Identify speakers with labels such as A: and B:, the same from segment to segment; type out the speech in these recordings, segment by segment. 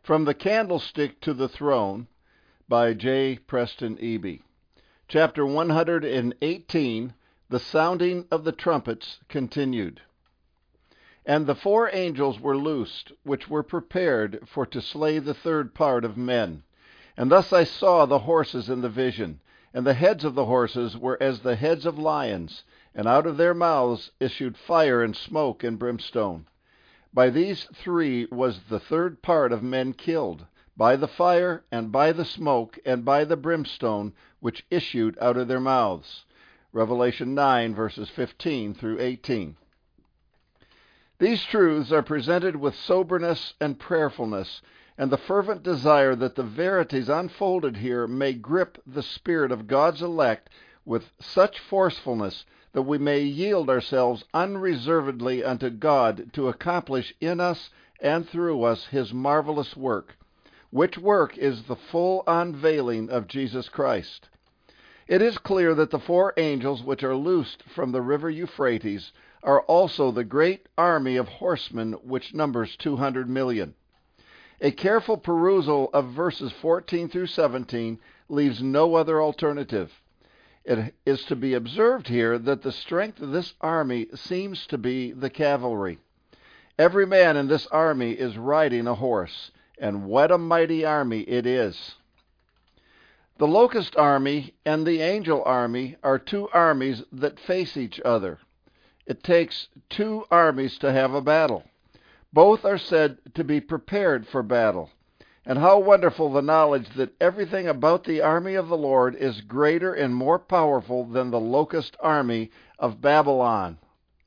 A: From the Candlestick to the Throne by J. Preston Eby. Chapter 118, The Sounding of the Trumpets Continued. And the 4 angels were loosed, which were prepared for to slay the third part of men. And thus I saw the horses in the vision, and the heads of the horses were as the heads of lions, and out of their mouths issued fire and smoke and brimstone. By these 3 was the third part of men killed, by the fire, and by the smoke, and by the brimstone, which issued out of their mouths. Revelation 9, verses 15 through 18. These truths are presented with soberness and prayerfulness, and the fervent desire that the verities unfolded here may grip the spirit of God's elect with such forcefulness that we may yield ourselves unreservedly unto God to accomplish in us and through us His marvelous work, which work is the full unveiling of Jesus Christ. It is clear that the 4 angels which are loosed from the river Euphrates are also the great army of horsemen which numbers 200 million. A careful perusal of verses 14 through 17 leaves no other alternative. It is to be observed here that the strength of this army seems to be the cavalry. Every man in this army is riding a horse, and what a mighty army it is. The locust army and the angel army are 2 armies that face each other. It takes 2 armies to have a battle. Both are said to be prepared for battle. And how wonderful the knowledge that everything about the army of the Lord is greater and more powerful than the locust army of Babylon.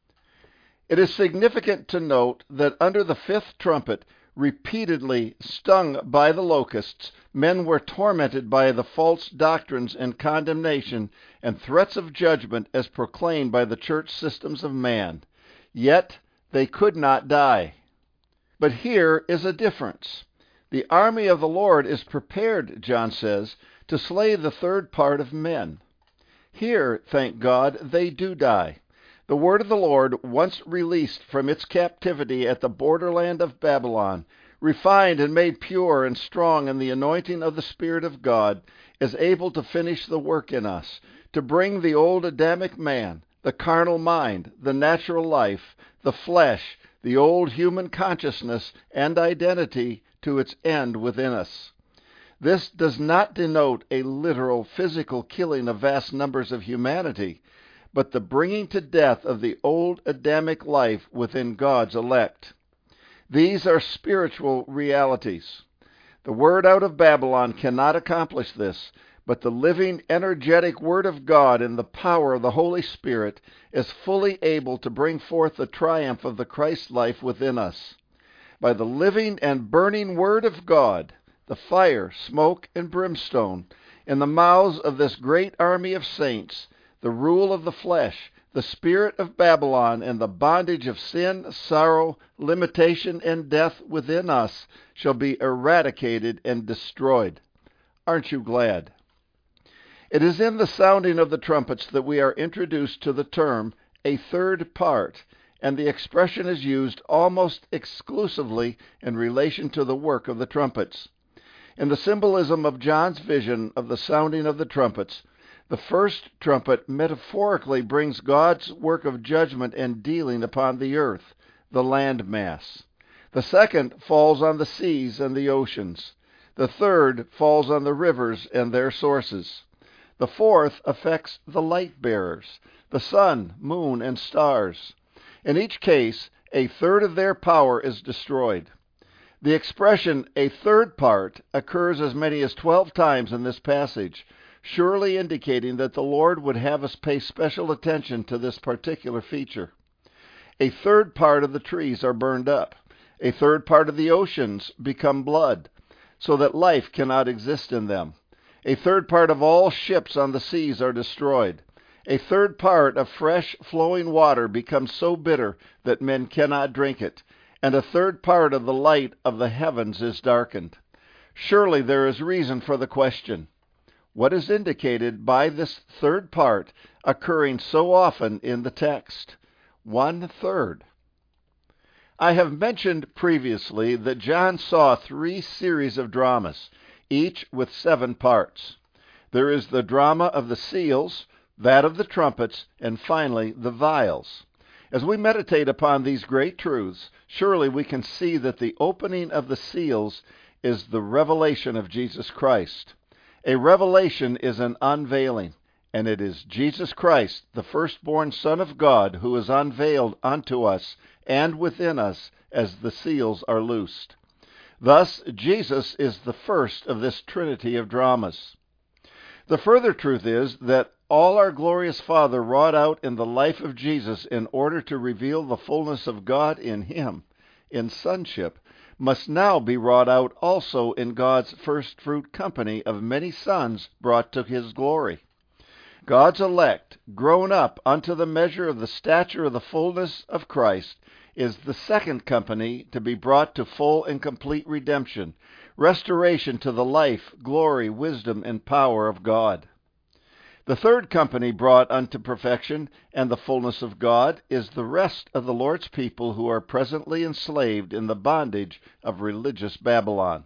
A: It is significant to note that under the 5th trumpet, repeatedly stung by the locusts, men were tormented by the false doctrines and condemnation and threats of judgment as proclaimed by the church systems of man. Yet they could not die. But here is a difference. The army of the Lord is prepared, John says, to slay the third part of men. Here, thank God, they do die. The word of the Lord, once released from its captivity at the borderland of Babylon, refined and made pure and strong in the anointing of the Spirit of God, is able to finish the work in us, to bring the old Adamic man, the carnal mind, the natural life, the flesh, the old human consciousness and identity to its end within us. This does not denote a literal physical killing of vast numbers of humanity, but the bringing to death of the old Adamic life within God's elect. These are spiritual realities. The word out of Babylon cannot accomplish this, but the living, energetic Word of God in the power of the Holy Spirit is fully able to bring forth the triumph of the Christ life within us. By the living and burning Word of God, the fire, smoke, and brimstone, in the mouths of this great army of saints, the rule of the flesh, the spirit of Babylon, and the bondage of sin, sorrow, limitation, and death within us shall be eradicated and destroyed. Aren't you glad? It is in the sounding of the trumpets that we are introduced to the term, a third part, and the expression is used almost exclusively in relation to the work of the trumpets. In the symbolism of John's vision of the sounding of the trumpets, the first trumpet metaphorically brings God's work of judgment and dealing upon the earth, the land mass. The second falls on the seas and the oceans. The third falls on the rivers and their sources. The fourth affects the light bearers, the sun, moon, and stars. In each case, a third of their power is destroyed. The expression, a third part, occurs as many as 12 times in this passage, surely indicating that the Lord would have us pay special attention to this particular feature. A third part of the trees are burned up. A third part of the oceans become blood, so that life cannot exist in them. A third part of all ships on the seas are destroyed. A third part of fresh flowing water becomes so bitter that men cannot drink it, and a third part of the light of the heavens is darkened. Surely there is reason for the question. What is indicated by this third part occurring so often in the text? 1/3. I have mentioned previously that John saw 3 series of dramas, each with 7 parts. There is the drama of the seals, that of the trumpets, and finally the vials. As we meditate upon these great truths, surely we can see that the opening of the seals is the revelation of Jesus Christ. A revelation is an unveiling, and it is Jesus Christ, the firstborn Son of God, who is unveiled unto us and within us as the seals are loosed. Thus, Jesus is the first of this trinity of dramas. The further truth is that all our glorious Father wrought out in the life of Jesus in order to reveal the fullness of God in him, in sonship, must now be wrought out also in God's first fruit company of many sons brought to his glory. God's elect, grown up unto the measure of the stature of the fullness of Christ, is the second company to be brought to full and complete redemption, restoration to the life, glory, wisdom, and power of God. The third company brought unto perfection and the fullness of God is the rest of the Lord's people who are presently enslaved in the bondage of religious Babylon.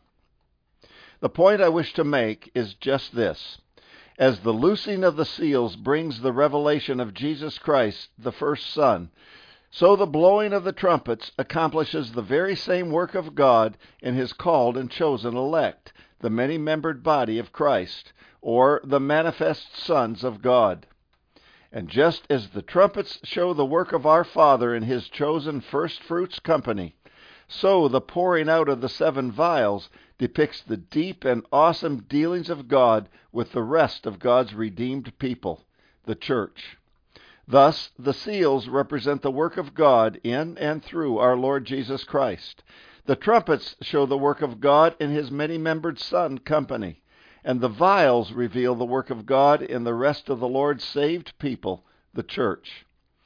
A: The point I wish to make is just this. As the loosing of the seals brings the revelation of Jesus Christ, the first Son, so the blowing of the trumpets accomplishes the very same work of God in his called and chosen elect, the many-membered body of Christ, or the manifest sons of God. And just as the trumpets show the work of our Father in his chosen first-fruits company, so the pouring out of the 7 vials depicts the deep and awesome dealings of God with the rest of God's redeemed people, the church. Thus, the seals represent the work of God in and through our Lord Jesus Christ. The trumpets show the work of God in his many-membered Son company, and the vials reveal the work of God in the rest of the Lord's saved people, the church.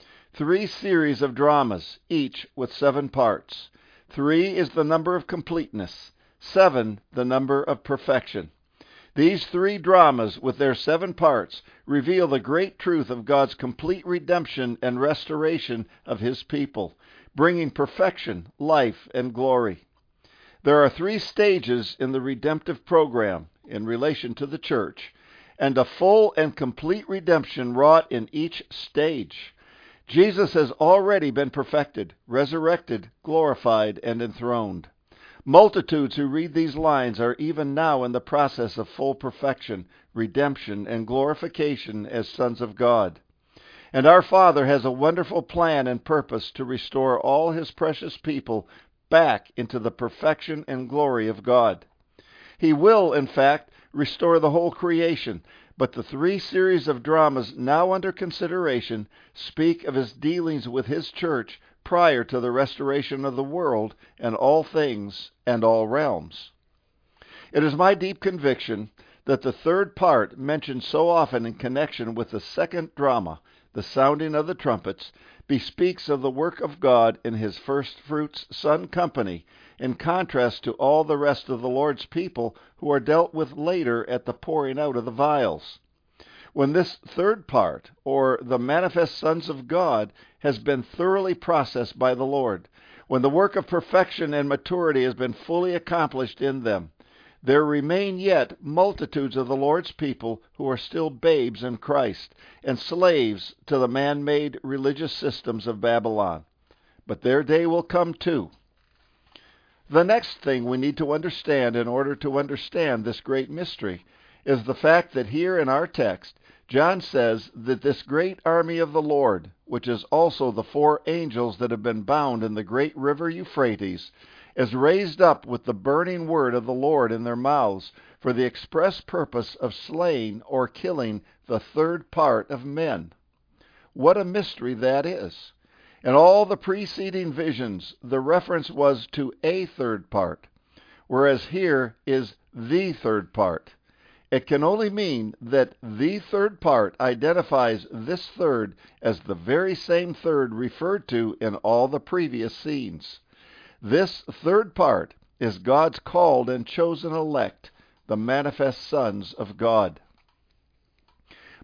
A: 3 series of dramas, each with 7 parts. 3 is the number of completeness, 7 the number of perfection. These 3 dramas, with their 7 parts, reveal the great truth of God's complete redemption and restoration of his people, bringing perfection, life, and glory. There are 3 stages in the redemptive program in relation to the church, and a full and complete redemption wrought in each stage. Jesus has already been perfected, resurrected, glorified, and enthroned. Multitudes who read these lines are even now in the process of full perfection, redemption, and glorification as sons of God. And our Father has a wonderful plan and purpose to restore all his precious people back into the perfection and glory of God. He will, in fact, restore the whole creation, but the 3 series of dramas now under consideration speak of his dealings with his church prior to the restoration of the world and all things and all realms. It is my deep conviction that the 3rd part mentioned so often in connection with the 2nd drama, the sounding of the trumpets, bespeaks of the work of God in his first-fruits Son company, in contrast to all the rest of the Lord's people who are dealt with later at the pouring out of the vials. When this 3rd part, or the manifest sons of God, has been thoroughly processed by the Lord, when the work of perfection and maturity has been fully accomplished in them, there remain yet multitudes of the Lord's people who are still babes in Christ and slaves to the man-made religious systems of Babylon. But their day will come too. The next thing we need to understand in order to understand this great mystery is the fact that here in our text, John says that this great army of the Lord, which is also the 4 angels that have been bound in the great river Euphrates, is raised up with the burning word of the Lord in their mouths for the express purpose of slaying or killing the 3rd part of men. What a mystery that is! In all the preceding visions, the reference was to a 3rd part, whereas here is the 3rd part. It can only mean that the 3rd part identifies this 3rd as the very same 3rd referred to in all the previous scenes. This 3rd part is God's called and chosen elect, the manifest sons of God.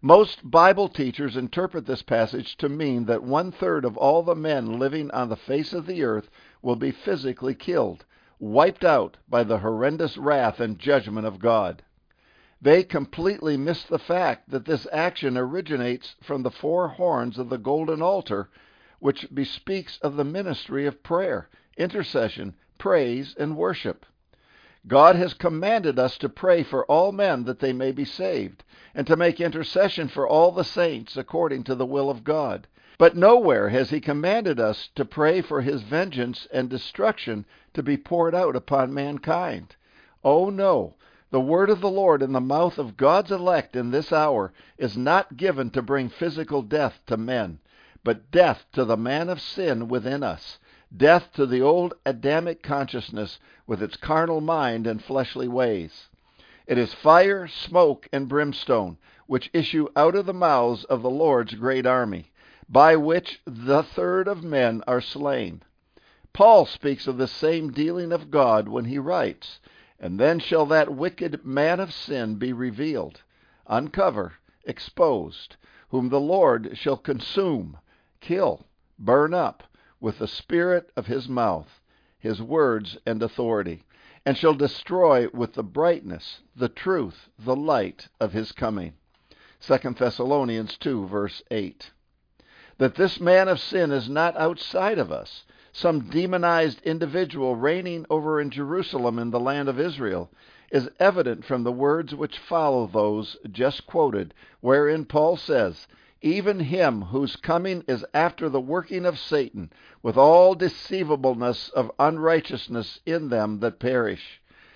A: Most Bible teachers interpret this passage to mean that 1/3 of all the men living on the face of the earth will be physically killed, wiped out by the horrendous wrath and judgment of God. They completely miss the fact that this action originates from the 4 horns of the golden altar, which bespeaks of the ministry of prayer, intercession, praise, and worship. God has commanded us to pray for all men that they may be saved, and to make intercession for all the saints according to the will of God. But nowhere has he commanded us to pray for his vengeance and destruction to be poured out upon mankind. Oh no, the word of the Lord in the mouth of God's elect in this hour is not given to bring physical death to men, but death to the man of sin within us, death to the old Adamic consciousness with its carnal mind and fleshly ways. It is fire, smoke, and brimstone, which issue out of the mouths of the Lord's great army, by which the 1/3 of men are slain. Paul speaks of the same dealing of God when he writes, "And then shall that wicked man of sin be revealed, uncover, exposed, whom the Lord shall consume, kill, burn up, with the spirit of his mouth, his words and authority, and shall destroy with the brightness, the truth, the light of his coming." 2 Thessalonians 2, verse 8. That this man of sin is not outside of us, some demonized individual reigning over in Jerusalem in the land of Israel, is evident from the words which follow those just quoted, wherein Paul says, "Even him whose coming is after the working of Satan, with all deceivableness of unrighteousness in them that perish."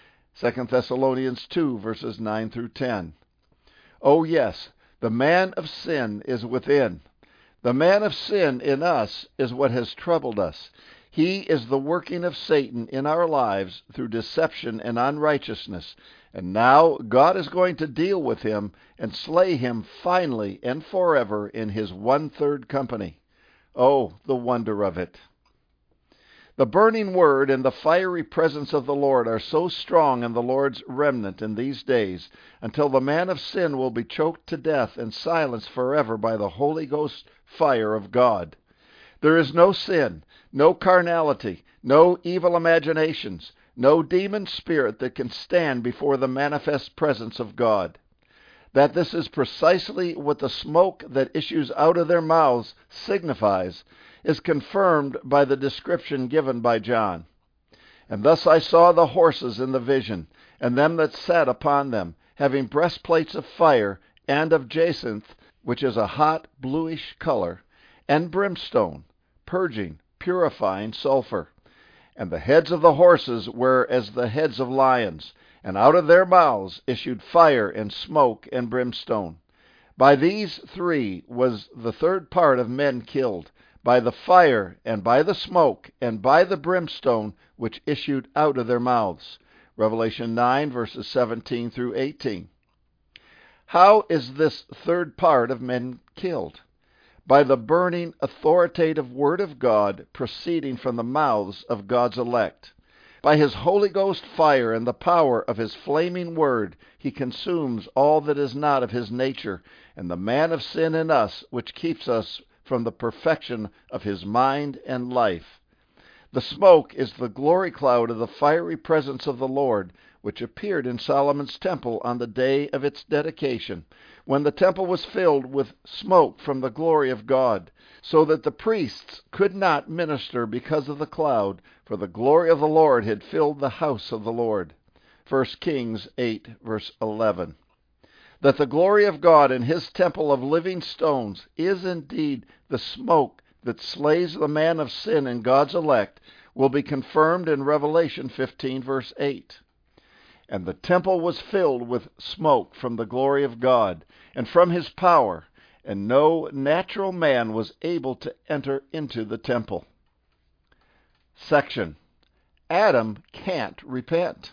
A: 2 Thessalonians 2, verses 9 through 10. Oh yes, the man of sin is within. The man of sin in us is what has troubled us. He is the working of Satan in our lives through deception and unrighteousness, and now God is going to deal with him and slay him finally and forever in his 1/3 company. Oh, the wonder of it! The burning word and the fiery presence of the Lord are so strong in the Lord's remnant in these days, until the man of sin will be choked to death and silenced forever by the Holy Ghost fire of God. There is no sin, no carnality, no evil imaginations, no demon spirit that can stand before the manifest presence of God. That this is precisely what the smoke that issues out of their mouths signifies is confirmed by the description given by John. "And thus I saw the horses in the vision, and them that sat upon them, having breastplates of fire and of jacinth, which is a hot bluish color, and brimstone, purging, purifying sulfur. And the heads of the horses were as the heads of lions, and out of their mouths issued fire and smoke and brimstone. By these 3 was the 1/3 part of men killed, by the fire, and by the smoke, and by the brimstone which issued out of their mouths." Revelation 9, verses 17 through 18. How is this 1/3 part of men killed? By the burning, authoritative Word of God proceeding from the mouths of God's elect. By his Holy Ghost fire and the power of his flaming Word, he consumes all that is not of his nature, and the man of sin in us, which keeps us from the perfection of his mind and life. The smoke is the glory cloud of the fiery presence of the Lord, which appeared in Solomon's temple on the day of its dedication, when the temple was filled with smoke from the glory of God, so that the priests could not minister because of the cloud, for the glory of the Lord had filled the house of the Lord. 1 Kings 8, verse 11. That the glory of God in his temple of living stones is indeed the smoke that slays the man of sin in God's elect will be confirmed in Revelation 15, verse 8. "And the temple was filled with smoke from the glory of God and from his power, and no natural man was able to enter into the temple." Section: Adam can't repent.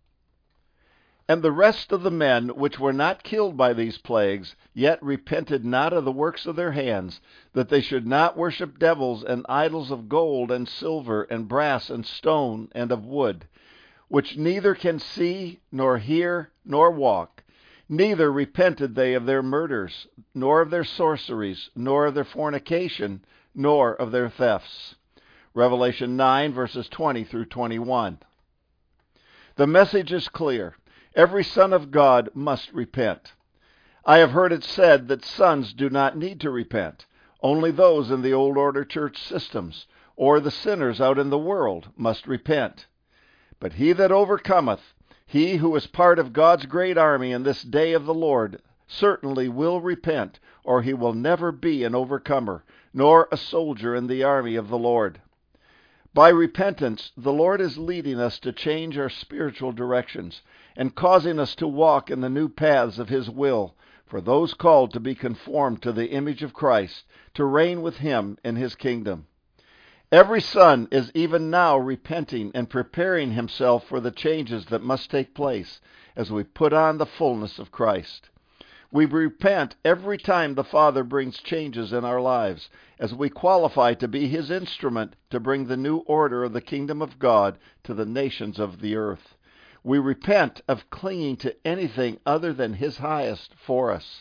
A: "And the rest of the men which were not killed by these plagues, yet repented not of the works of their hands, that they should not worship devils and idols of gold and silver and brass and stone and of wood, which neither can see, nor hear, nor walk. Neither repented they of their murders, nor of their sorceries, nor of their fornication, nor of their thefts. Revelation 9, verses 20 through 21. The message is clear. Every son of God must repent. I have heard it said that sons do not need to repent. Only those in the old order church systems, or the sinners out in the world, must repent. But he that overcometh, he who is part of God's great army in this day of the Lord, certainly will repent, or he will never be an overcomer, nor a soldier in the army of the Lord. By repentance, the Lord is leading us to change our spiritual directions and causing us to walk in the new paths of His will for those called to be conformed to the image of Christ, to reign with Him in His kingdom. Every son is even now repenting and preparing himself for the changes that must take place as we put on the fullness of Christ. We repent every time the Father brings changes in our lives, as we qualify to be His instrument to bring the new order of the kingdom of God to the nations of the earth. We repent of clinging to anything other than His highest for us.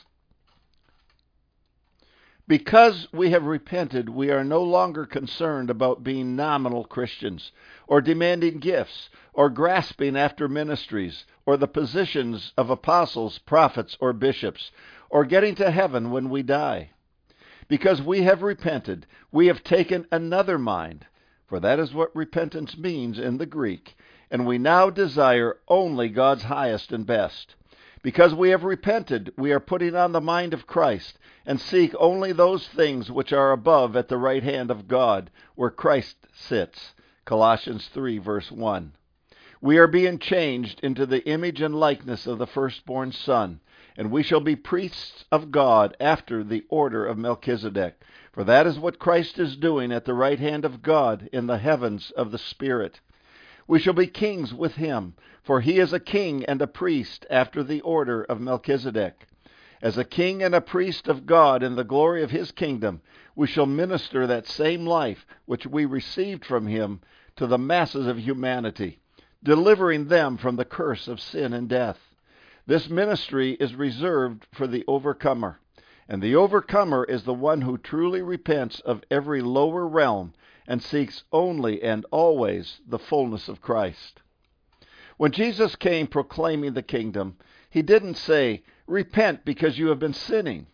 A: Because we have repented, we are no longer concerned about being nominal Christians, or demanding gifts, or grasping after ministries, or the positions of apostles, prophets, or bishops, or getting to heaven when we die. Because we have repented, we have taken another mind, for that is what repentance means in the Greek, and we now desire only God's highest and best. Because we have repented, we are putting on the mind of Christ, and seek only those things which are above at the right hand of God, where Christ sits. Colossians 3, verse 1. We are being changed into the image and likeness of the firstborn Son, and we shall be priests of God after the order of Melchizedek. For that is what Christ is doing at the right hand of God in the heavens of the Spirit. We shall be kings with Him, for He is a king and a priest after the order of Melchizedek. As a king and a priest of God in the glory of His kingdom, we shall minister that same life which we received from Him to the masses of humanity, delivering them from the curse of sin and death. This ministry is reserved for the overcomer, and the overcomer is the one who truly repents of every lower realm and seeks only and always the fullness of Christ. When Jesus came proclaiming the kingdom, He didn't say, "Repent because you have been sinning."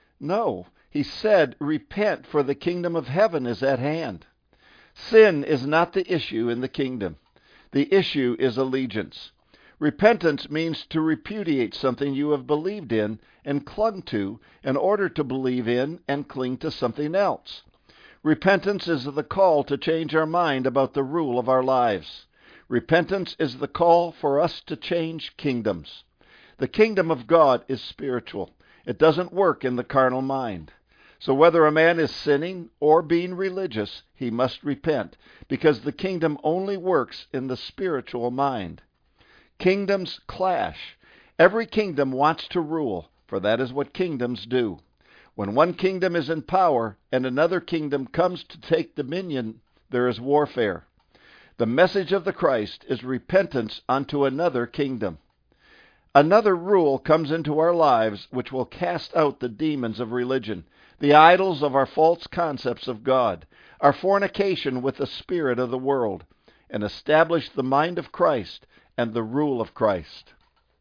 A: No, He said, "Repent, for the kingdom of heaven is at hand." Sin is not the issue in the kingdom. The issue is allegiance. Repentance means to repudiate something you have believed in and clung to in order to believe in and cling to something else. Repentance is the call to change our mind about the rule of our lives. Repentance is the call for us to change kingdoms. The kingdom of God is spiritual. It doesn't work in the carnal mind. So whether a man is sinning or being religious, he must repent, because the kingdom only works in the spiritual mind. Kingdoms clash. Every kingdom wants to rule, for that is what kingdoms do. When one kingdom is in power and another kingdom comes to take dominion, there is warfare. The message of the Christ is repentance unto another kingdom. Another rule comes into our lives which will cast out the demons of religion, the idols of our false concepts of God, our fornication with the spirit of the world, and establish the mind of Christ and the rule of Christ.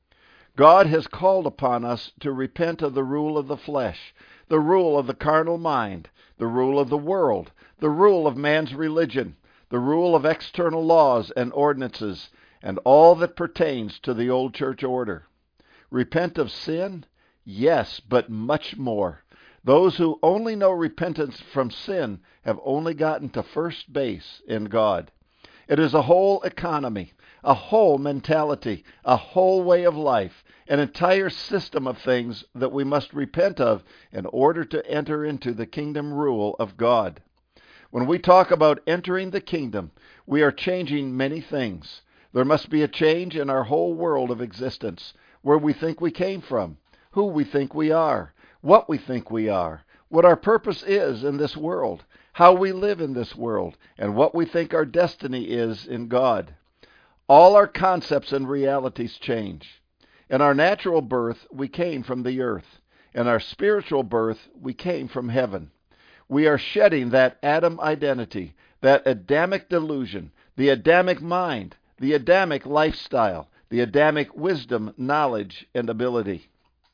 A: God has called upon us to repent of the rule of the flesh, the rule of the carnal mind, the rule of the world, the rule of man's religion, the rule of external laws and ordinances, and all that pertains to the old church order. Repent of sin? Yes, but much more. Those who only know repentance from sin have only gotten to first base in God. It is a whole economy, a whole mentality, a whole way of life, an entire system of things that we must repent of in order to enter into the kingdom rule of God. When we talk about entering the kingdom, we are changing many things. There must be a change in our whole world of existence, where we think we came from, who we think we are, what we think we are, what our purpose is in this world, how we live in this world, and what we think our destiny is in God. All our concepts and realities change. In our natural birth, we came from the earth. In our spiritual birth, we came from heaven. We are shedding that Adam identity, that Adamic delusion, the Adamic mind, the Adamic lifestyle, the Adamic wisdom, knowledge, and ability.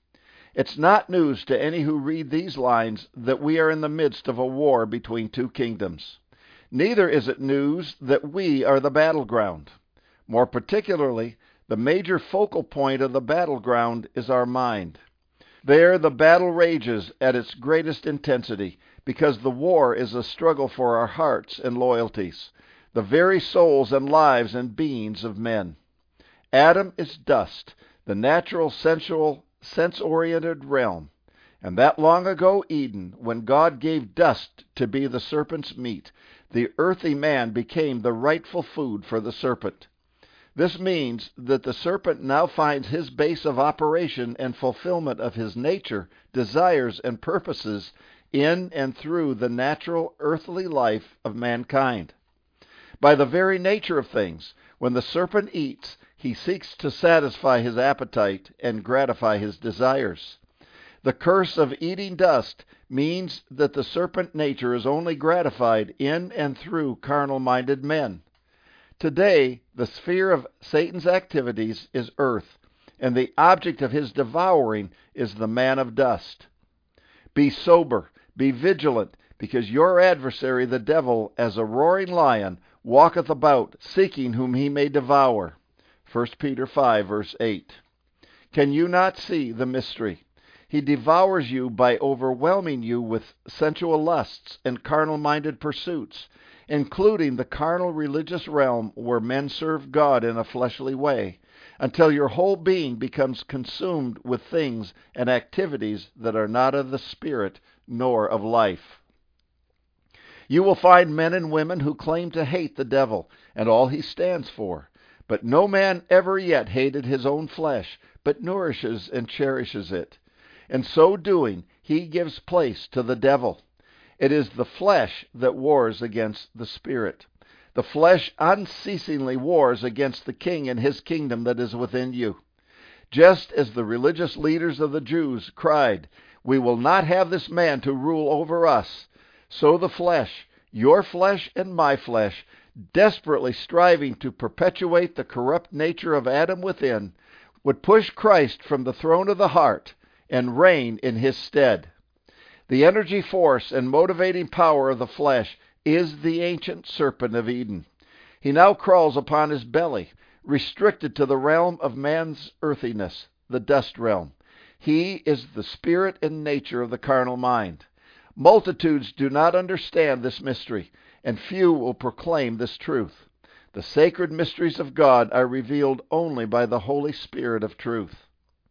A: It's not news to any who read these lines that we are in the midst of a war between two kingdoms. Neither is it news that we are the battleground. More particularly, the major focal point of the battleground is our mind. There the battle rages at its greatest intensity, because the war is a struggle for our hearts and loyalties, the very souls and lives and beings of men. Adam is dust, the natural, sensual, sense-oriented realm. And that long ago Eden, when God gave dust to be the serpent's meat, the earthy man became the rightful food for the serpent. This means that the serpent now finds his base of operation and fulfillment of his nature, desires, and purposes in and through the natural earthly life of mankind. By the very nature of things, when the serpent eats, he seeks to satisfy his appetite and gratify his desires. The curse of eating dust means that the serpent nature is only gratified in and through carnal-minded men. Today, the sphere of Satan's activities is earth, and the object of his devouring is the man of dust. Be sober, be vigilant, because your adversary the devil, as a roaring lion, walketh about, seeking whom he may devour. 1 Peter 5, verse 8. Can you not see the mystery? He devours you by overwhelming you with sensual lusts and carnal-minded pursuits, including the carnal religious realm where men serve God in a fleshly way, until your whole being becomes consumed with things and activities that are not of the Spirit nor of life. You will find men and women who claim to hate the devil and all he stands for, but no man ever yet hated his own flesh, but nourishes and cherishes it. In so doing, he gives place to the devil. It is the flesh that wars against the Spirit. The flesh unceasingly wars against the king and his kingdom that is within you. Just as the religious leaders of the Jews cried, "We will not have this man to rule over us," so the flesh, your flesh and my flesh, desperately striving to perpetuate the corrupt nature of Adam within, would push Christ from the throne of the heart and reign in his stead. The energy, force, and motivating power of the flesh is the ancient serpent of Eden. He now crawls upon his belly, restricted to the realm of man's earthiness, the dust realm. He is the spirit and nature of the carnal mind. Multitudes do not understand this mystery, and few will proclaim this truth. The sacred mysteries of God are revealed only by the Holy Spirit of truth.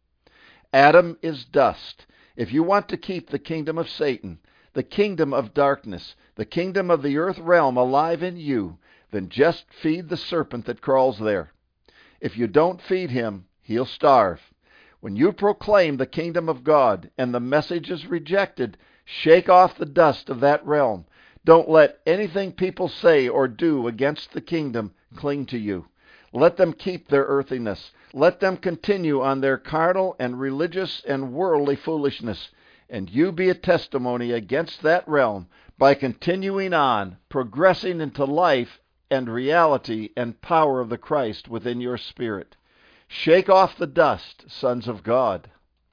A: Adam is dust. If you want to keep the kingdom of Satan, the kingdom of darkness, the kingdom of the earth realm alive in you, then just feed the serpent that crawls there. If you don't feed him, he'll starve. When you proclaim the kingdom of God and the message is rejected, shake off the dust of that realm. Don't let anything people say or do against the kingdom cling to you. Let them keep their earthiness. Let them continue on their carnal and religious and worldly foolishness, and you be a testimony against that realm by continuing on, progressing into life and reality and power of the Christ within your spirit. Shake off the dust, sons of God.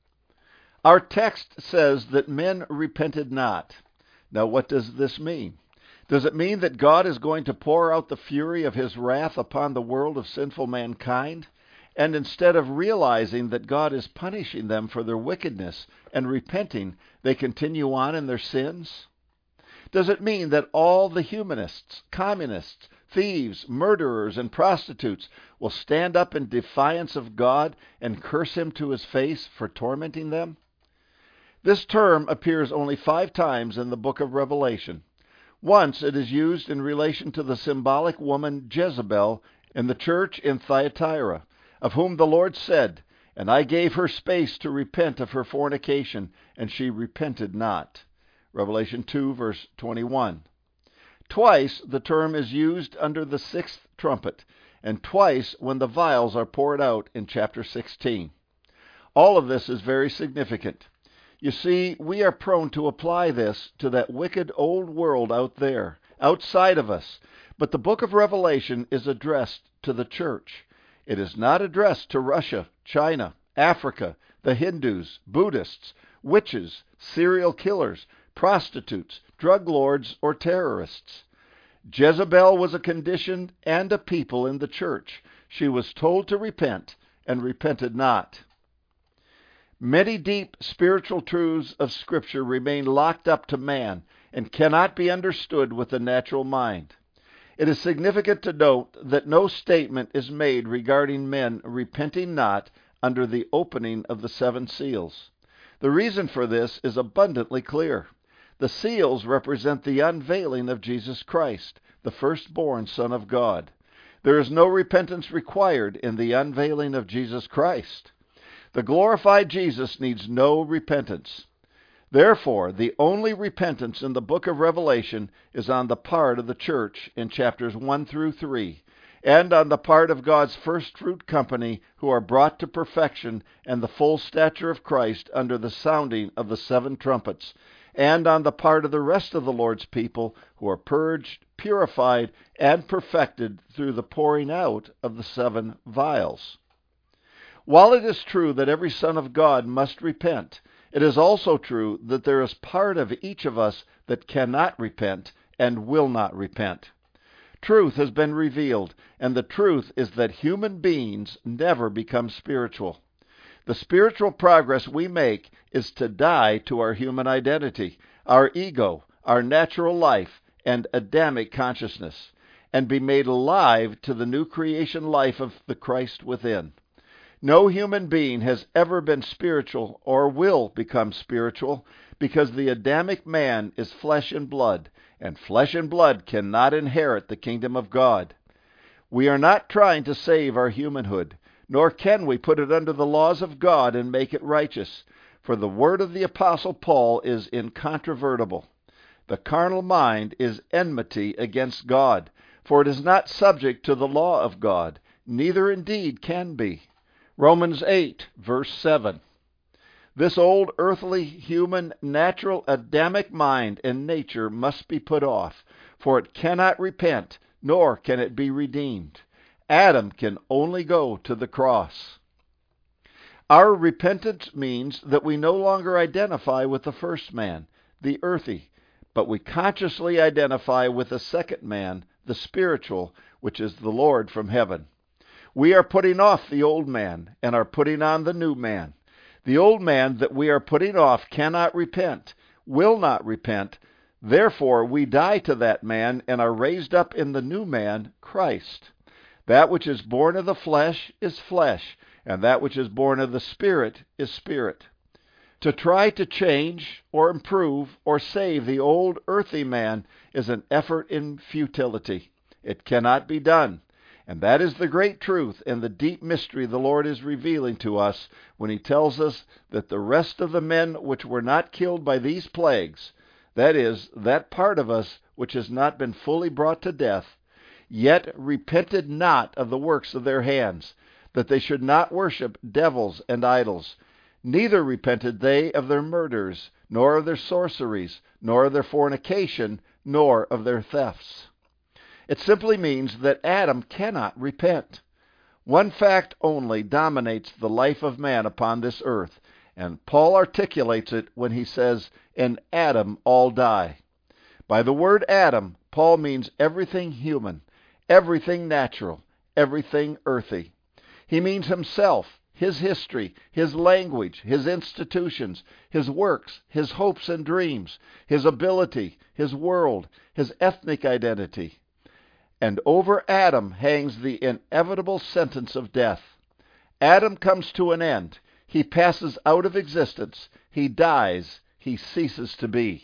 A: Our text says that men repented not. Now, what does this mean? Does it mean that God is going to pour out the fury of his wrath upon the world of sinful mankind? And instead of realizing that God is punishing them for their wickedness and repenting, they continue on in their sins? Does it mean that all the humanists, communists, thieves, murderers, and prostitutes will stand up in defiance of God and curse him to his face for tormenting them? This term appears only 5 times in the book of Revelation. Once it is used in relation to the symbolic woman Jezebel in the church in Thyatira, of whom the Lord said, "And I gave her space to repent of her fornication, and she repented not." Revelation 2, verse 21. Twice the term is used under the 6th trumpet, and twice when the vials are poured out in chapter 16. All of this is very significant. You see, we are prone to apply this to that wicked old world out there, outside of us. But the book of Revelation is addressed to the church. It is not addressed to Russia, China, Africa, the Hindus, Buddhists, witches, serial killers, prostitutes, drug lords, or terrorists. Jezebel was a condition and a people in the church. She was told to repent and repented not. Many deep spiritual truths of Scripture remain locked up to man and cannot be understood with the natural mind. It is significant to note that no statement is made regarding men repenting not under the opening of the 7 seals. The reason for this is abundantly clear. The seals represent the unveiling of Jesus Christ, the firstborn Son of God. There is no repentance required in the unveiling of Jesus Christ. The glorified Jesus needs no repentance. Therefore, the only repentance in the book of Revelation is on the part of the church in chapters 1 through 3, and on the part of God's first-fruit company who are brought to perfection and the full stature of Christ under the sounding of the 7 trumpets, and on the part of the rest of the Lord's people who are purged, purified, and perfected through the pouring out of the 7 vials. While it is true that every son of God must repent, it is also true that there is part of each of us that cannot repent and will not repent. Truth has been revealed, and the truth is that human beings never become spiritual. The spiritual progress we make is to die to our human identity, our ego, our natural life, and Adamic consciousness, and be made alive to the new creation life of the Christ within. No human being has ever been spiritual or will become spiritual because the Adamic man is flesh and blood cannot inherit the kingdom of God. We are not trying to save our humanhood, nor can we put it under the laws of God and make it righteous, for the word of the Apostle Paul is incontrovertible. The carnal mind is enmity against God, for it is not subject to the law of God, neither indeed can be. Romans 8, verse 7. This old earthly, human, natural, Adamic mind and nature must be put off, for it cannot repent, nor can it be redeemed. Adam can only go to the cross. Our repentance means that we no longer identify with the first man, the earthy, but we consciously identify with the second man, the spiritual, which is the Lord from heaven. We are putting off the old man and are putting on the new man. The old man that we are putting off cannot repent, will not repent. Therefore, we die to that man and are raised up in the new man, Christ. That which is born of the flesh is flesh, and that which is born of the Spirit is spirit. To try to change or improve or save the old earthy man is an effort in futility. It cannot be done. And that is the great truth and the deep mystery the Lord is revealing to us when He tells us that the rest of the men which were not killed by these plagues, that is, that part of us which has not been fully brought to death, yet repented not of the works of their hands, that they should not worship devils and idols. Neither repented they of their murders, nor of their sorceries, nor of their fornication, nor of their thefts. It simply means that Adam cannot repent. One fact only dominates the life of man upon this earth, and Paul articulates it when he says, "In Adam all die." By the word Adam, Paul means everything human, everything natural, everything earthy. He means himself, his history, his language, his institutions, his works, his hopes and dreams, his ability, his world, his ethnic identity. And over Adam hangs the inevitable sentence of death. Adam comes to an end. He passes out of existence. He dies. He ceases to be.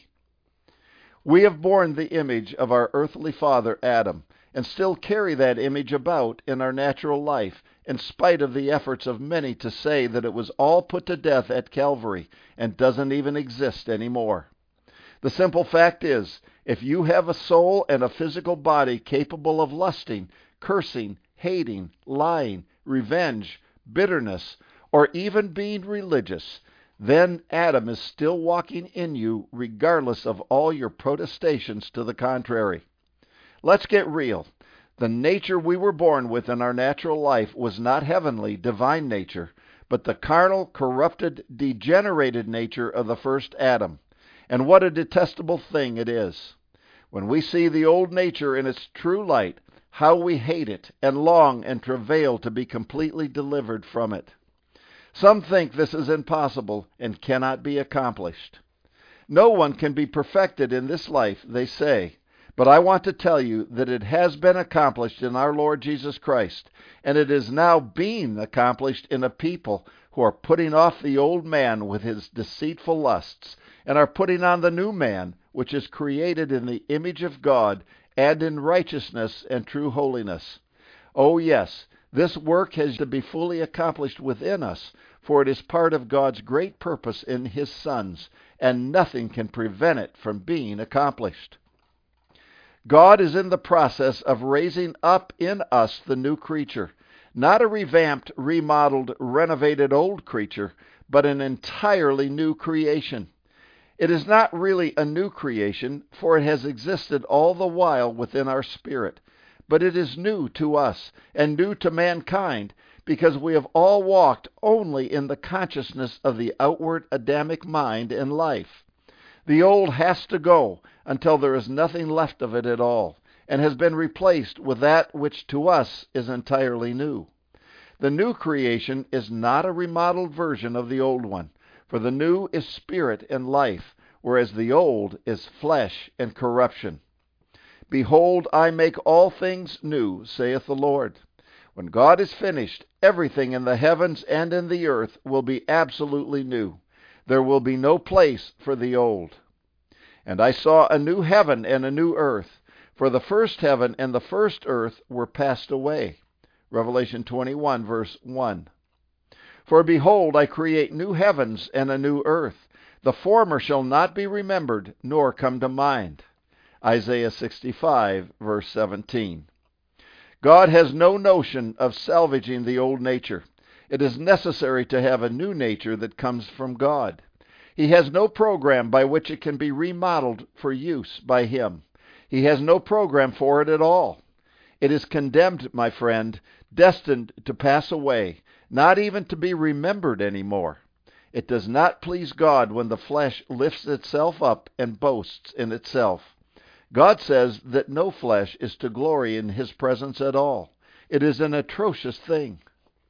A: We have borne the image of our earthly father Adam, and still carry that image about in our natural life, in spite of the efforts of many to say that it was all put to death at Calvary and doesn't even exist anymore. The simple fact is, if you have a soul and a physical body capable of lusting, cursing, hating, lying, revenge, bitterness, or even being religious, then Adam is still walking in you regardless of all your protestations to the contrary. Let's get real. The nature we were born with in our natural life was not heavenly, divine nature, but the carnal, corrupted, degenerated nature of the first Adam. And what a detestable thing it is. When we see the old nature in its true light, how we hate it and long and travail to be completely delivered from it. Some think this is impossible and cannot be accomplished. No one can be perfected in this life, they say, but I want to tell you that it has been accomplished in our Lord Jesus Christ, and it is now being accomplished in a people who are putting off the old man with his deceitful lusts, and are putting on the new man, which is created in the image of God and in righteousness and true holiness. Oh yes, this work has to be fully accomplished within us, for it is part of God's great purpose in His sons, and nothing can prevent it from being accomplished. God is in the process of raising up in us the new creature, not a revamped, remodeled, renovated old creature, but an entirely new creation. It is not really a new creation, for it has existed all the while within our spirit, but it is new to us and new to mankind, because we have all walked only in the consciousness of the outward Adamic mind and life. The old has to go until there is nothing left of it at all, and has been replaced with that which to us is entirely new. The new creation is not a remodeled version of the old one, for the new is spirit and life, whereas the old is flesh and corruption. Behold, I make all things new, saith the Lord. When God is finished, everything in the heavens and in the earth will be absolutely new. There will be no place for the old. And I saw a new heaven and a new earth, for the first heaven and the first earth were passed away. Revelation 21, verse 1. For behold, I create new heavens and a new earth. The former shall not be remembered, nor come to mind. Isaiah 65, verse 17. God has no notion of salvaging the old nature. It is necessary to have a new nature that comes from God. He has no program by which it can be remodeled for use by Him. He has no program for it at all. It is condemned, my friend, destined to pass away, not even to be remembered anymore. It does not please God when the flesh lifts itself up and boasts in itself. God says that no flesh is to glory in His presence at all. It is an atrocious thing.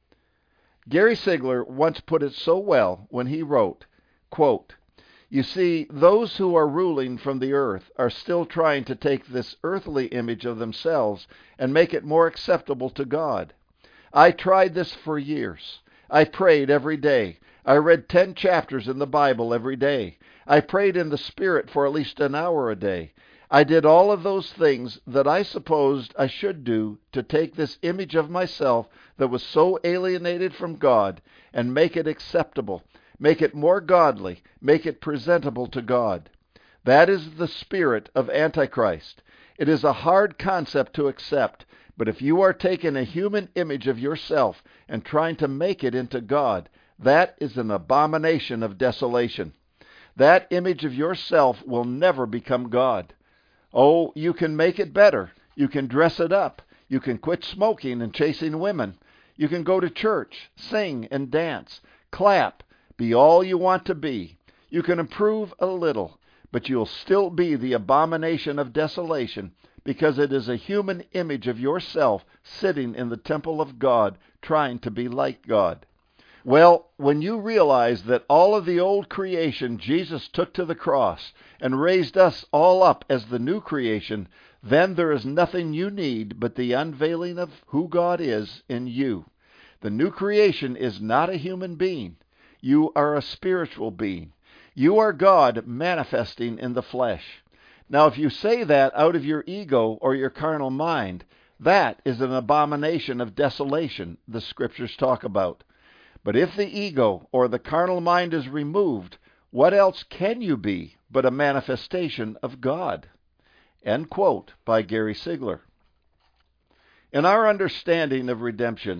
A: Gary Sigler once put it so well when he wrote, quote, "You see, those who are ruling from the earth are still trying to take this earthly image of themselves and make it more acceptable to God. I tried this for years. I prayed every day. I read 10 chapters in the Bible every day. I prayed in the Spirit for at least an hour a day. I did all of those things that I supposed I should do to take this image of myself that was so alienated from God and make it acceptable, make it more godly, make it presentable to God. That is the spirit of Antichrist. It is a hard concept to accept, but if you are taking a human image of yourself and trying to make it into God, that is an abomination of desolation. That image of yourself will never become God. Oh, you can make it better. You can dress it up. You can quit smoking and chasing women. You can go to church, sing and dance, clap, be all you want to be. You can improve a little, but you'll still be the abomination of desolation because it is a human image of yourself sitting in the temple of God trying to be like God. Well, when you realize that all of the old creation Jesus took to the cross and raised us all up as the new creation, then there is nothing you need but the unveiling of who God is in you. The new creation is not a human being. You are a spiritual being. You are God manifesting in the flesh. Now, if you say that out of your ego or your carnal mind, that is an abomination of desolation the Scriptures talk about. But if the ego or the carnal mind is removed, what else can you be but a manifestation of God?" End quote by Gary Sigler. In our understanding of redemption,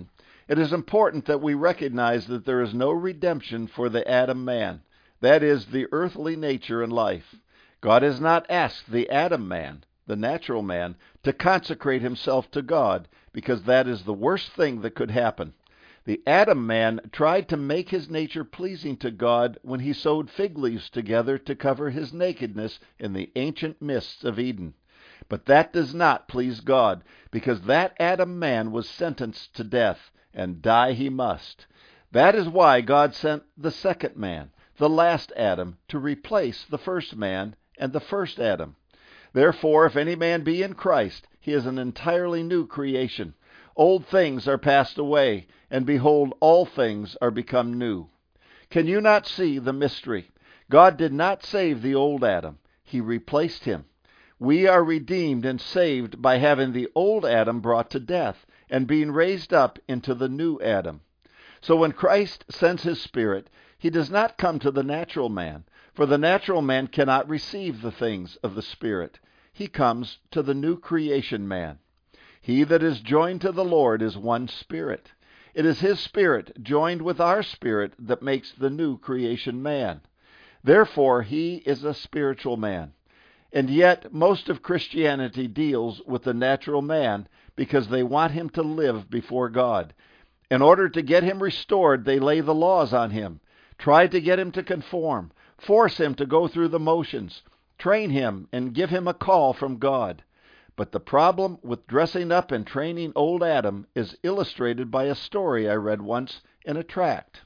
A: It is important that we recognize that there is no redemption for the Adam man, that is, the earthly nature and life. God has not asked the Adam man, the natural man, to consecrate himself to God, because that is the worst thing that could happen. The Adam man tried to make his nature pleasing to God when he sewed fig leaves together to cover his nakedness in the ancient mists of Eden. But that does not please God, because that Adam man was sentenced to death, and die he must. That is why God sent the second man, the last Adam, to replace the first man and the first Adam. Therefore, if any man be in Christ, he is an entirely new creation. Old things are passed away, and behold, all things are become new. Can you not see the mystery? God did not save the old Adam. He replaced him. We are redeemed and saved by having the old Adam brought to death and being raised up into the new Adam. So when Christ sends his Spirit, he does not come to the natural man, for the natural man cannot receive the things of the Spirit. He comes to the new creation man. He that is joined to the Lord is one spirit. It is his Spirit joined with our spirit that makes the new creation man. Therefore, he is a spiritual man. And yet, most of Christianity deals with the natural man because they want him to live before God. In order to get him restored, they lay the laws on him, try to get him to conform, force him to go through the motions, train him, and give him a call from God. But the problem with dressing up and training old Adam is illustrated by a story I read once in a tract.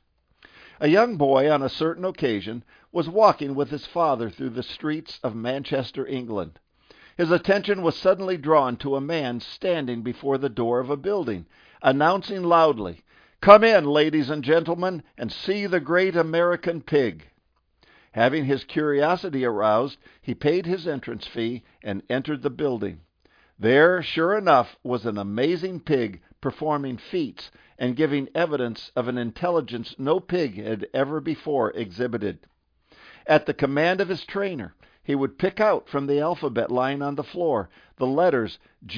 A: A young boy on a certain occasion was walking with his father through the streets of Manchester, England. His attention was suddenly drawn to a man standing before the door of a building, announcing loudly, "Come in, ladies and gentlemen, and see the great American pig." Having his curiosity aroused, he paid his entrance fee and entered the building. There, sure enough, was an amazing pig performing feats and giving evidence of an intelligence no pig had ever before exhibited. At the command of his trainer, he would pick out from the alphabet lying on the floor the letters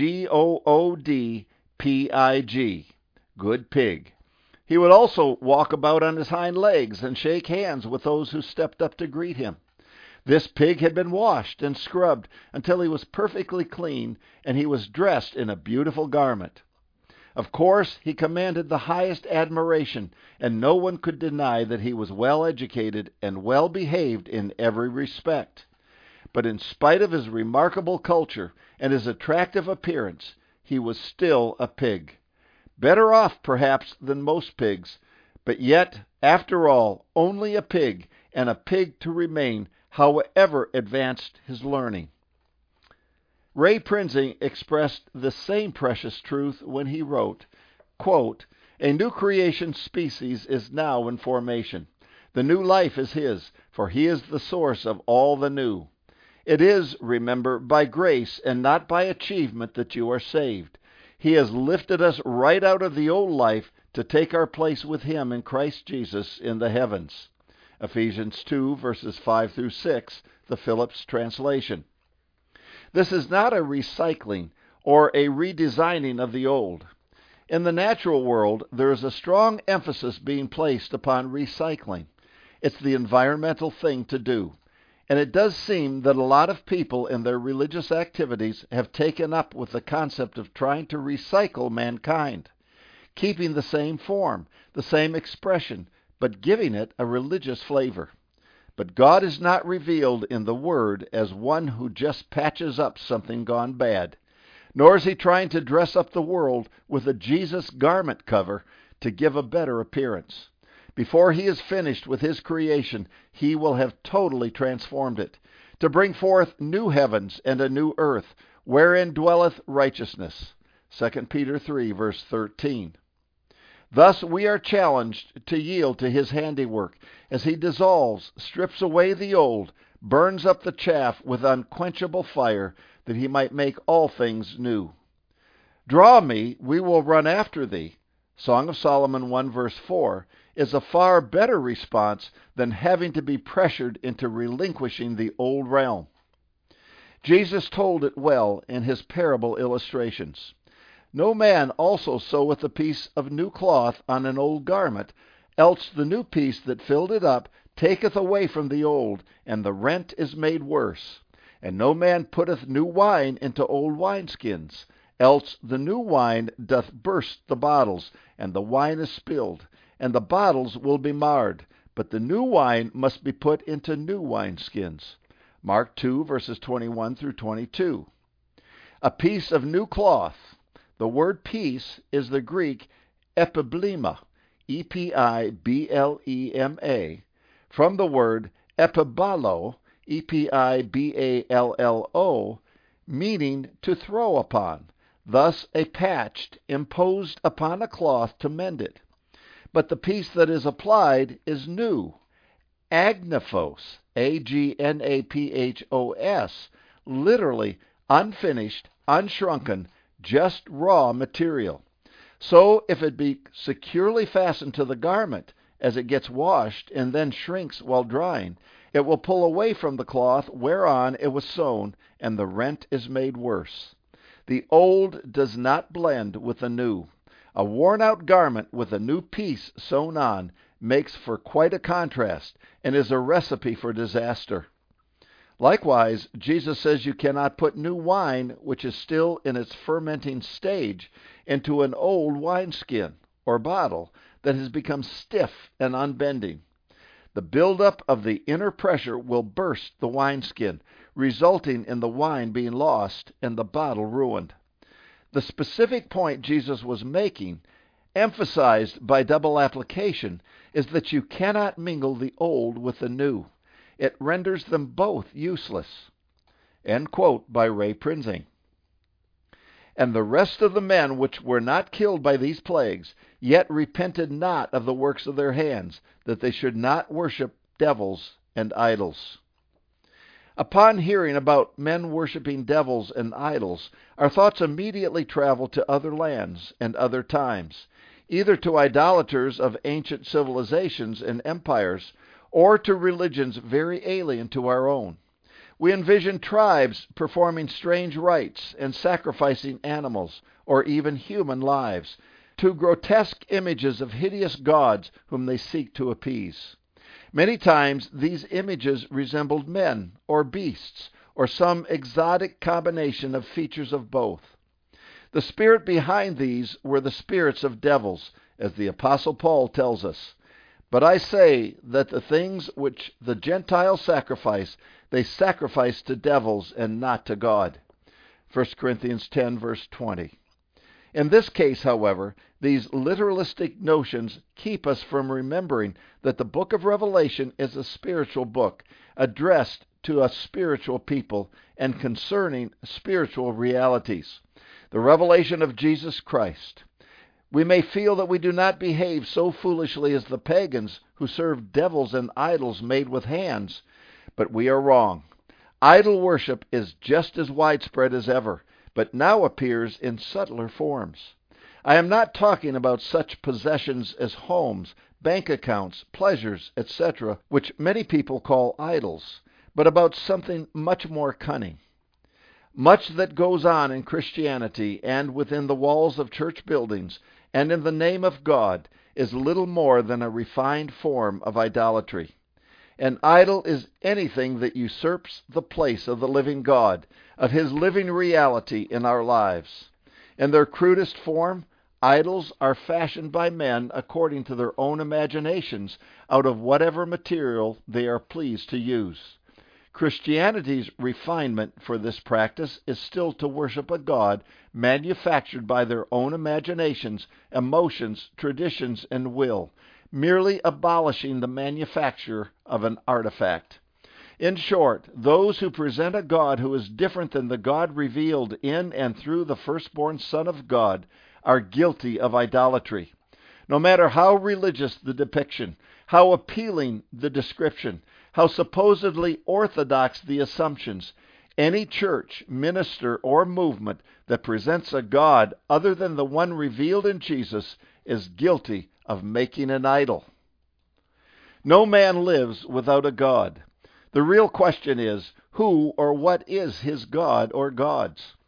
A: Goodpig, good pig. He would also walk about on his hind legs and shake hands with those who stepped up to greet him. This pig had been washed and scrubbed until he was perfectly clean, and he was dressed in a beautiful garment. Of course, he commanded the highest admiration, and no one could deny that he was well educated and well behaved in every respect. But in spite of his remarkable culture and his attractive appearance, he was still a pig. Better off, perhaps, than most pigs, but yet, after all, only a pig, and a pig to remain, however advanced his learning. Ray Prinzing expressed the same precious truth when he wrote, quote, "A new creation species is now in formation. The new life is his, for he is the source of all the new. It is, remember, by grace and not by achievement that you are saved. He has lifted us right out of the old life to take our place with him in Christ Jesus in the heavens." Ephesians 2, verses 5 through 6, the Phillips translation. This is not a recycling or a redesigning of the old. In the natural world, there is a strong emphasis being placed upon recycling. It's the environmental thing to do. And it does seem that a lot of people in their religious activities have taken up with the concept of trying to recycle mankind, keeping the same form, the same expression, but giving it a religious flavor. But God is not revealed in the Word as one who just patches up something gone bad, nor is he trying to dress up the world with a Jesus garment cover to give a better appearance. Before he is finished with his creation, he will have totally transformed it, to bring forth new heavens and a new earth, wherein dwelleth righteousness. 2 Peter 3, verse 13. Thus we are challenged to yield to his handiwork, as he dissolves, strips away the old, burns up the chaff with unquenchable fire, that he might make all things new. "Draw me, we will run after thee," Song of Solomon 1, verse 4, is a far better response than having to be pressured into relinquishing the old realm. Jesus told it well in his parable illustrations. No man also seweth a piece of new cloth on an old garment, else the new piece that filled it up taketh away from the old, and the rent is made worse. And no man putteth new wine into old wineskins, else the new wine doth burst the bottles, and the wine is spilled, and the bottles will be marred. But the new wine must be put into new wineskins. Mark 2, verses 21 through 22. A piece of new cloth. The word piece is the Greek epiblema, E-P-I-B-L-E-M-A, from the word epibalo, E-P-I-B-A-L-L-O, meaning to throw upon, thus a patched imposed upon a cloth to mend it. But the piece that is applied is new, agnaphos, A-G-N-A-P-H-O-S, literally unfinished, unshrunken, just raw material. So if it be securely fastened to the garment as it gets washed and then shrinks while drying, it will pull away from the cloth whereon it was sewn, and the rent is made worse. The old does not blend with the new. A worn-out garment with a new piece sewn on makes for quite a contrast and is a recipe for disaster. Likewise, Jesus says you cannot put new wine, which is still in its fermenting stage, into an old wineskin or bottle that has become stiff and unbending. The buildup of the inner pressure will burst the wineskin, resulting in the wine being lost and the bottle ruined. The specific point Jesus was making, emphasized by double application, is that you cannot mingle the old with the new. It renders them both useless. End quote by Ray Prinzing. And the rest of the men which were not killed by these plagues, yet repented not of the works of their hands, that they should not worship devils and idols. Upon hearing about men worshiping devils and idols, our thoughts immediately travel to other lands and other times, either to idolaters of ancient civilizations and empires, or to religions very alien to our own. We envision tribes performing strange rites and sacrificing animals, or even human lives, to grotesque images of hideous gods whom they seek to appease. Many times these images resembled men or beasts, or some exotic combination of features of both. The spirit behind these were the spirits of devils, as the Apostle Paul tells us. But I say that the things which the Gentiles sacrifice, they sacrifice to devils and not to God. 1 Corinthians 10, verse 20. In this case, however, these literalistic notions keep us from remembering that the book of Revelation is a spiritual book, addressed to a spiritual people and concerning spiritual realities. The revelation of Jesus Christ. We may feel that we do not behave so foolishly as the pagans who serve devils and idols made with hands, but we are wrong. Idol worship is just as widespread as ever, but now appears in subtler forms. I am not talking about such possessions as homes, bank accounts, pleasures, etc., which many people call idols, but about something much more cunning. Much that goes on in Christianity and within the walls of church buildings and in the name of God is little more than a refined form of idolatry. An idol is anything that usurps the place of the living God, of His living reality in our lives. In their crudest form, idols are fashioned by men according to their own imaginations out of whatever material they are pleased to use. Christianity's refinement for this practice is still to worship a God manufactured by their own imaginations, emotions, traditions, and will, merely abolishing the manufacture of an artifact. In short, those who present a God who is different than the God revealed in and through the firstborn Son of God are guilty of idolatry. No matter how religious the depiction, how appealing the description, how supposedly orthodox the assumptions, any church, minister, or movement that presents a God other than the one revealed in Jesus is guilty of making an idol. No man lives without a God. The real question is, who or what is his God or gods?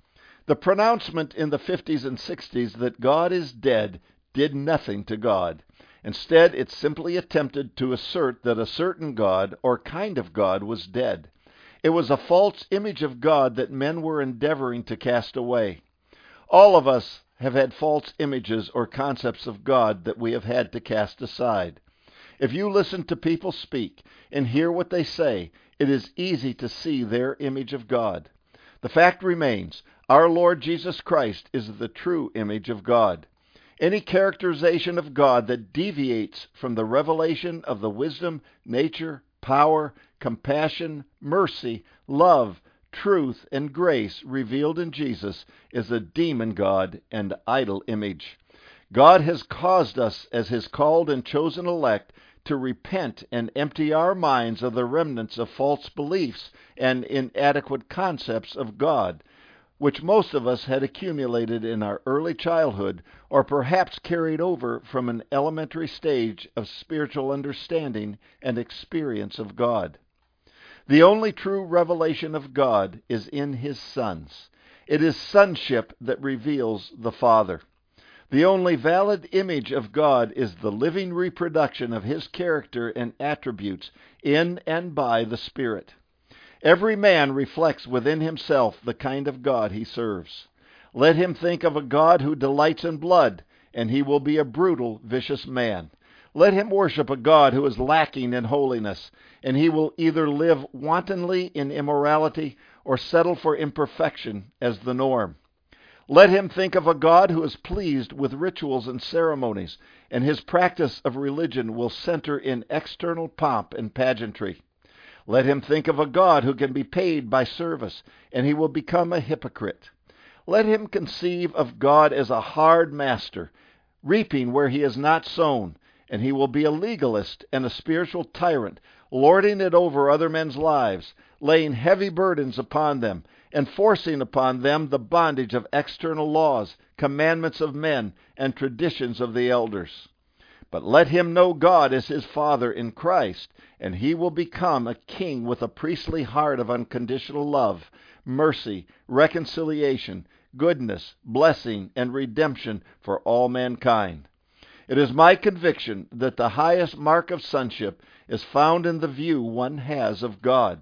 A: The pronouncement in the 50s and 60s that God is dead did nothing to God. Instead, it simply attempted to assert that a certain God or kind of God was dead. It was a false image of God that men were endeavoring to cast away. All of us have had false images or concepts of God that we have had to cast aside. If you listen to people speak and hear what they say, it is easy to see their image of God. The fact remains, our Lord Jesus Christ is the true image of God. Any characterization of God that deviates from the revelation of the wisdom, nature, power, compassion, mercy, love, truth, and grace revealed in Jesus is a demon god and idol image. God has caused us as His called and chosen elect to repent and empty our minds of the remnants of false beliefs and inadequate concepts of God, which most of us had accumulated in our early childhood or perhaps carried over from an elementary stage of spiritual understanding and experience of God. The only true revelation of God is in His sons. It is sonship that reveals the Father. The only valid image of God is the living reproduction of His character and attributes in and by the Spirit. Every man reflects within himself the kind of God he serves. Let him think of a God who delights in blood, and he will be a brutal, vicious man. Let him worship a God who is lacking in holiness, and he will either live wantonly in immorality or settle for imperfection as the norm. Let him think of a God who is pleased with rituals and ceremonies, and his practice of religion will center in external pomp and pageantry. Let him think of a God who can be paid by service, and he will become a hypocrite. Let him conceive of God as a hard master, reaping where he has not sown, and he will be a legalist and a spiritual tyrant, lording it over other men's lives, laying heavy burdens upon them, and forcing upon them the bondage of external laws, commandments of men, and traditions of the elders. But let him know God as his Father in Christ, and he will become a king with a priestly heart of unconditional love, mercy, reconciliation, goodness, blessing, and redemption for all mankind. It is my conviction that the highest mark of sonship is found in the view one has of God.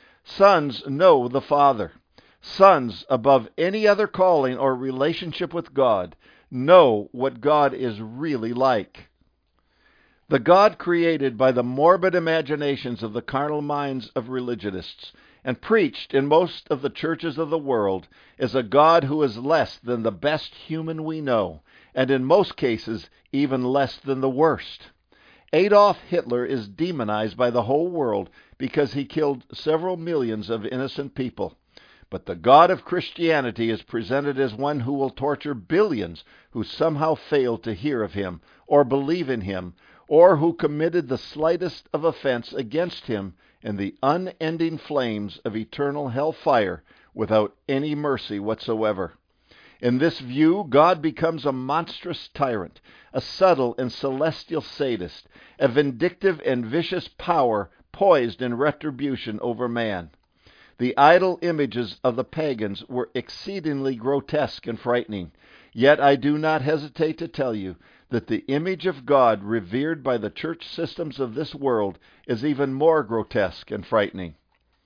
A: Sons know the Father. Sons, above any other calling or relationship with God, know what God is really like. The God created by the morbid imaginations of the carnal minds of religionists and preached in most of the churches of the world is a God who is less than the best human we know, and in most cases even less than the worst. Adolf Hitler is demonized by the whole world because he killed several millions of innocent people. But the God of Christianity is presented as one who will torture billions who somehow fail to hear of him or believe in him, or who committed the slightest of offense against him in the unending flames of eternal hellfire without any mercy whatsoever. In this view, God becomes a monstrous tyrant, a subtle and celestial sadist, a vindictive and vicious power poised in retribution over man. The idol images of the pagans were exceedingly grotesque and frightening, yet I do not hesitate to tell you that the image of God revered by the church systems of this world is even more grotesque and frightening.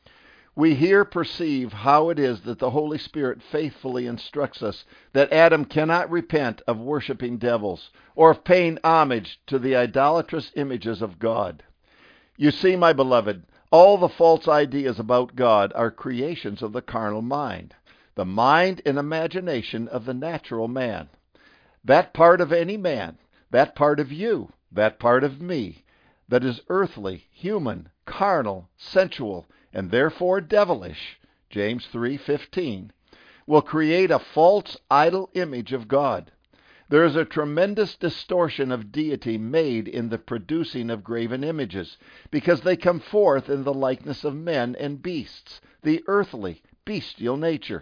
A: We here perceive how it is that the Holy Spirit faithfully instructs us that Adam cannot repent of worshiping devils or of paying homage to the idolatrous images of God. You see, my beloved, all the false ideas about God are creations of the carnal mind, the mind and imagination of the natural man. That part of any man, that part of you, that part of me, that is earthly, human, carnal, sensual, and therefore devilish, James 3:15, will create a false idol image of God. There is a tremendous distortion of deity made in the producing of graven images, because they come forth in the likeness of men and beasts, the earthly, bestial nature.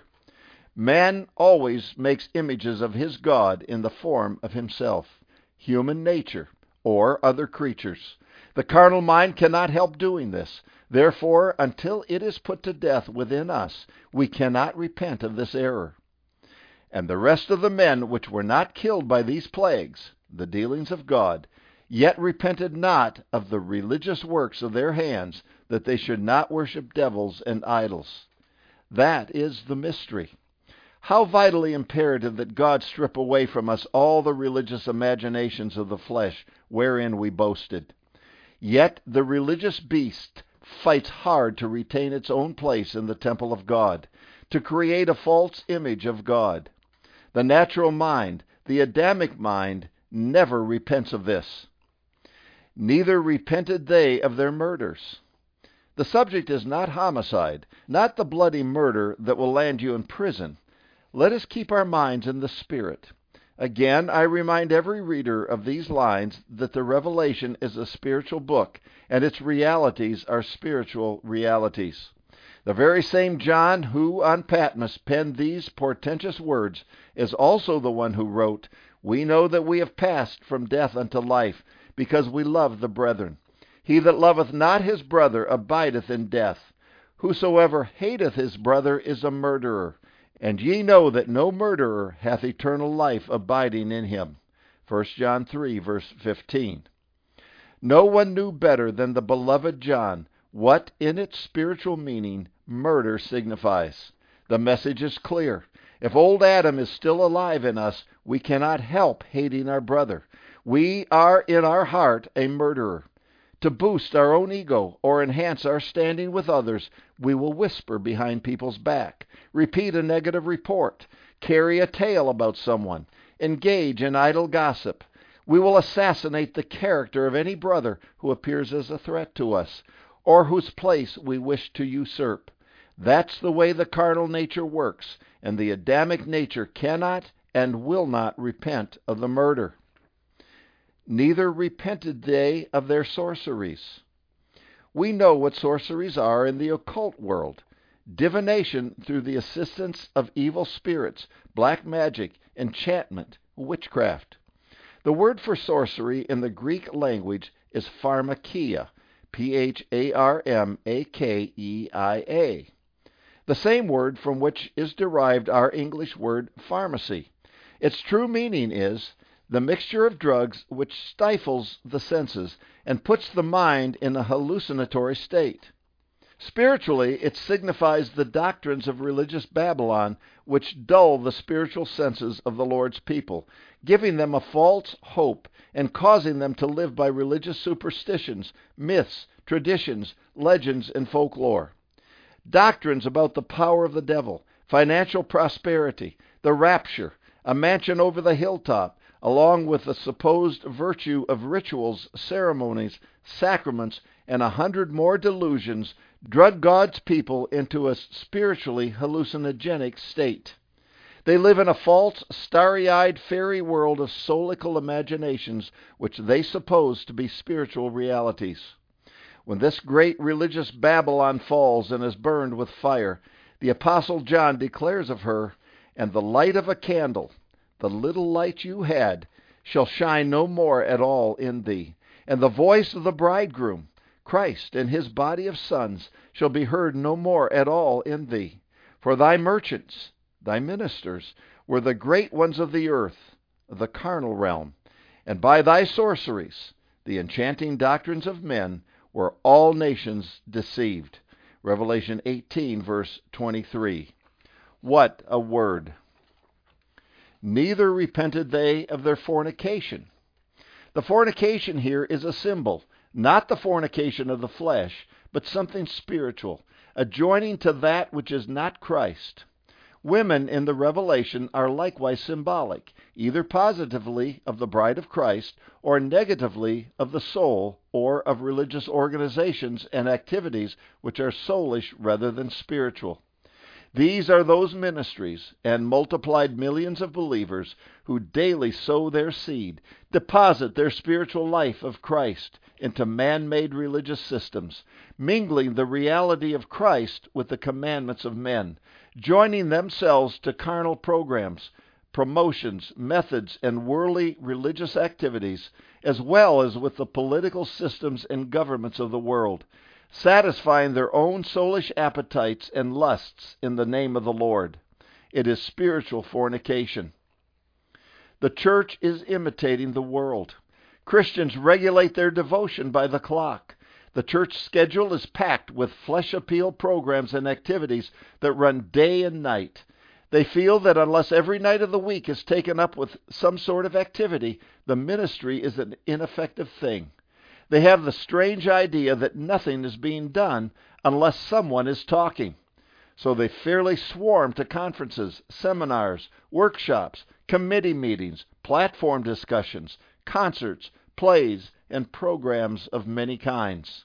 A: Man always makes images of his God in the form of himself, human nature, or other creatures. The carnal mind cannot help doing this. Therefore, until it is put to death within us, we cannot repent of this error. And the rest of the men which were not killed by these plagues, the dealings of God, yet repented not of the religious works of their hands, that they should not worship devils and idols. That is the mystery. How vitally imperative that God strip away from us all the religious imaginations of the flesh wherein we boasted. Yet the religious beast fights hard to retain its own place in the temple of God, to create a false image of God. The natural mind, the Adamic mind, never repents of this. Neither repented they of their murders. The subject is not homicide, not the bloody murder that will land you in prison. Let us keep our minds in the Spirit. Again, I remind every reader of these lines that the Revelation is a spiritual book, and its realities are spiritual realities. The very same John who on Patmos penned these portentous words is also the one who wrote, "We know that we have passed from death unto life, because we love the brethren. He that loveth not his brother abideth in death. Whosoever hateth his brother is a murderer. And ye know that no murderer hath eternal life abiding in him." 1 John 3, verse 15. No one knew better than the beloved John what, in its spiritual meaning, murder signifies. The message is clear. If old Adam is still alive in us, we cannot help hating our brother. We are in our heart a murderer. To boost our own ego or enhance our standing with others, we will whisper behind people's back, repeat a negative report, carry a tale about someone, engage in idle gossip. We will assassinate the character of any brother who appears as a threat to us, or whose place we wish to usurp. That's the way the carnal nature works, and the Adamic nature cannot and will not repent of the murder. Neither repented they of their sorceries. We know what sorceries are in the occult world. Divination through the assistance of evil spirits, black magic, enchantment, witchcraft. The word for sorcery in the Greek language is pharmakeia, Pharmakeia. The same word from which is derived our English word pharmacy. Its true meaning is the mixture of drugs which stifles the senses and puts the mind in a hallucinatory state. Spiritually, it signifies the doctrines of religious Babylon which dull the spiritual senses of the Lord's people, giving them a false hope and causing them to live by religious superstitions, myths, traditions, legends, and folklore. Doctrines about the power of the devil, financial prosperity, the rapture, a mansion over the hilltop, along with the supposed virtue of rituals, ceremonies, sacraments, and 100 more delusions, drug God's people into a spiritually hallucinogenic state. They live in a false, starry-eyed fairy world of soulical imaginations which they suppose to be spiritual realities. When this great religious Babylon falls and is burned with fire, the Apostle John declares of her, "And the light of a candle, the little light you had, shall shine no more at all in thee. And the voice of the bridegroom, Christ, and his body of sons, shall be heard no more at all in thee. For thy merchants, thy ministers, were the great ones of the earth, the carnal realm. And by thy sorceries, the enchanting doctrines of men, were all nations deceived." Revelation 18, verse 23. What a word! Neither repented they of their fornication. The fornication here is a symbol, not the fornication of the flesh, but something spiritual, adjoining to that which is not Christ. Women in the Revelation are likewise symbolic, either positively of the bride of Christ or negatively of the soul or of religious organizations and activities which are soulish rather than spiritual. These are those ministries and multiplied millions of believers who daily sow their seed, deposit their spiritual life of Christ into man-made religious systems, mingling the reality of Christ with the commandments of men, joining themselves to carnal programs, promotions, methods, and worldly religious activities, as well as with the political systems and governments of the world, satisfying their own soulish appetites and lusts in the name of the Lord. It is spiritual fornication. The church is imitating the world. Christians regulate their devotion by the clock. The church schedule is packed with flesh appeal programs and activities that run day and night. They feel that unless every night of the week is taken up with some sort of activity, the ministry is an ineffective thing. They have the strange idea that nothing is being done unless someone is talking. So they fairly swarm to conferences, seminars, workshops, committee meetings, platform discussions, concerts, plays, and programs of many kinds.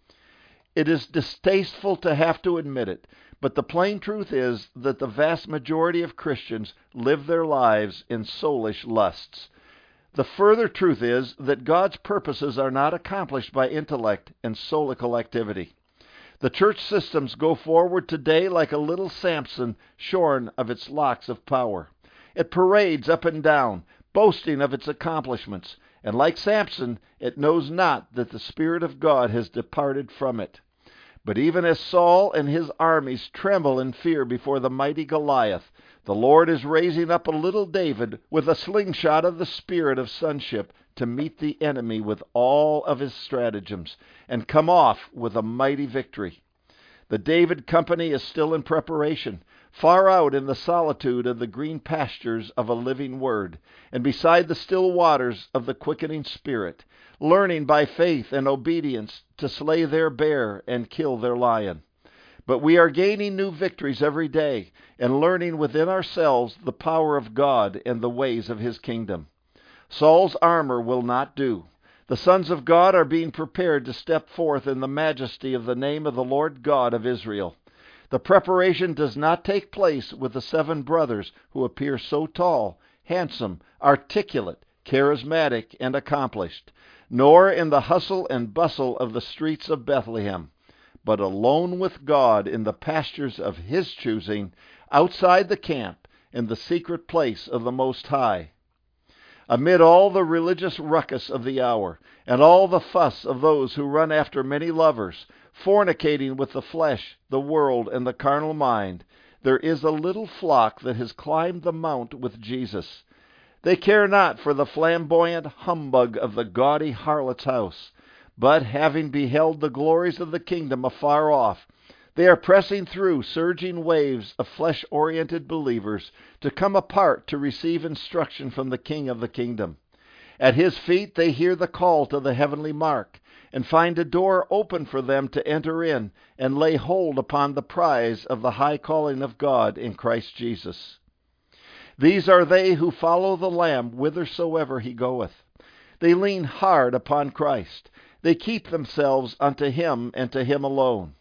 A: It is distasteful to have to admit it, but the plain truth is that the vast majority of Christians live their lives in soulish lusts. The further truth is that God's purposes are not accomplished by intellect and soulical activity. The church systems go forward today like a little Samson shorn of its locks of power. It parades up and down, boasting of its accomplishments, and like Samson, it knows not that the Spirit of God has departed from it. But even as Saul and his armies tremble in fear before the mighty Goliath, the Lord is raising up a little David with a slingshot of the spirit of sonship to meet the enemy with all of his stratagems and come off with a mighty victory. The David company is still in preparation, far out in the solitude of the green pastures of a living word, and beside the still waters of the quickening Spirit, learning by faith and obedience to slay their bear and kill their lion. But we are gaining new victories every day and learning within ourselves the power of God and the ways of His kingdom. Saul's armor will not do. The sons of God are being prepared to step forth in the majesty of the name of the Lord God of Israel. The preparation does not take place with the 7 brothers who appear so tall, handsome, articulate, charismatic, and accomplished, nor in the hustle and bustle of the streets of Bethlehem, but alone with God in the pastures of His choosing, outside the camp, in the secret place of the Most High. Amid all the religious ruckus of the hour, and all the fuss of those who run after many lovers, fornicating with the flesh, the world, and the carnal mind, there is a little flock that has climbed the mount with Jesus. They care not for the flamboyant humbug of the gaudy harlot's house, but having beheld the glories of the kingdom afar off, they are pressing through surging waves of flesh-oriented believers to come apart to receive instruction from the King of the kingdom. At His feet they hear the call to the heavenly mark, and find a door open for them to enter in and lay hold upon the prize of the high calling of God in Christ Jesus. These are they who follow the Lamb whithersoever He goeth. They lean hard upon Christ. They keep themselves unto Him and to Him alone.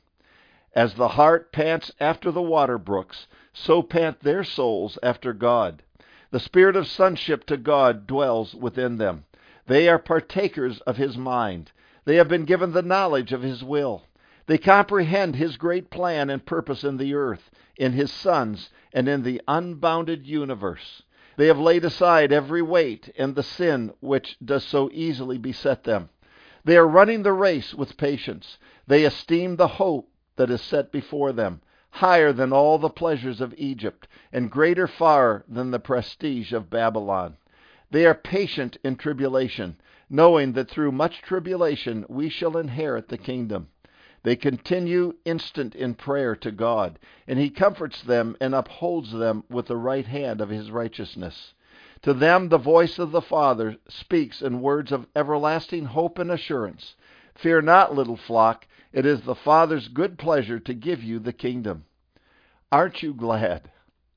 A: As the hart pants after the water brooks, so pant their souls after God. The spirit of sonship to God dwells within them. They are partakers of His mind. They have been given the knowledge of His will. They comprehend His great plan and purpose in the earth, in His sons, and in the unbounded universe. They have laid aside every weight and the sin which does so easily beset them. They are running the race with patience. They esteem the hope that is set before them, higher than all the pleasures of Egypt, and greater far than the prestige of Babylon. They are patient in tribulation, knowing that through much tribulation we shall inherit the kingdom. They continue instant in prayer to God, and He comforts them and upholds them with the right hand of His righteousness. To them the voice of the Father speaks in words of everlasting hope and assurance. Fear not, little flock, it is the Father's good pleasure to give you the kingdom. Aren't you glad?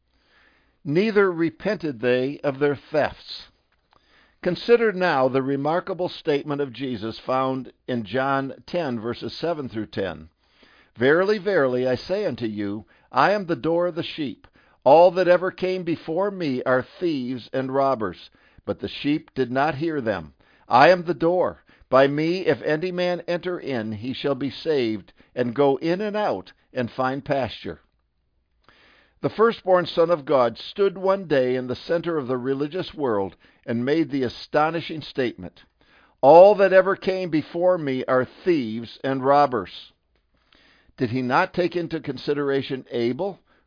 A: Neither repented they of their thefts. Consider now the remarkable statement of Jesus found in John 10, verses 7 through 10. Verily, verily, I say unto you, I am the door of the sheep. All that ever came before me are thieves and robbers, but the sheep did not hear them. I am the door. By me, if any man enter in, he shall be saved, and go in and out, and find pasture. The firstborn Son of God stood one day in the center of the religious world and made the astonishing statement, all that ever came before me are thieves and robbers. Did He not take into consideration Abel,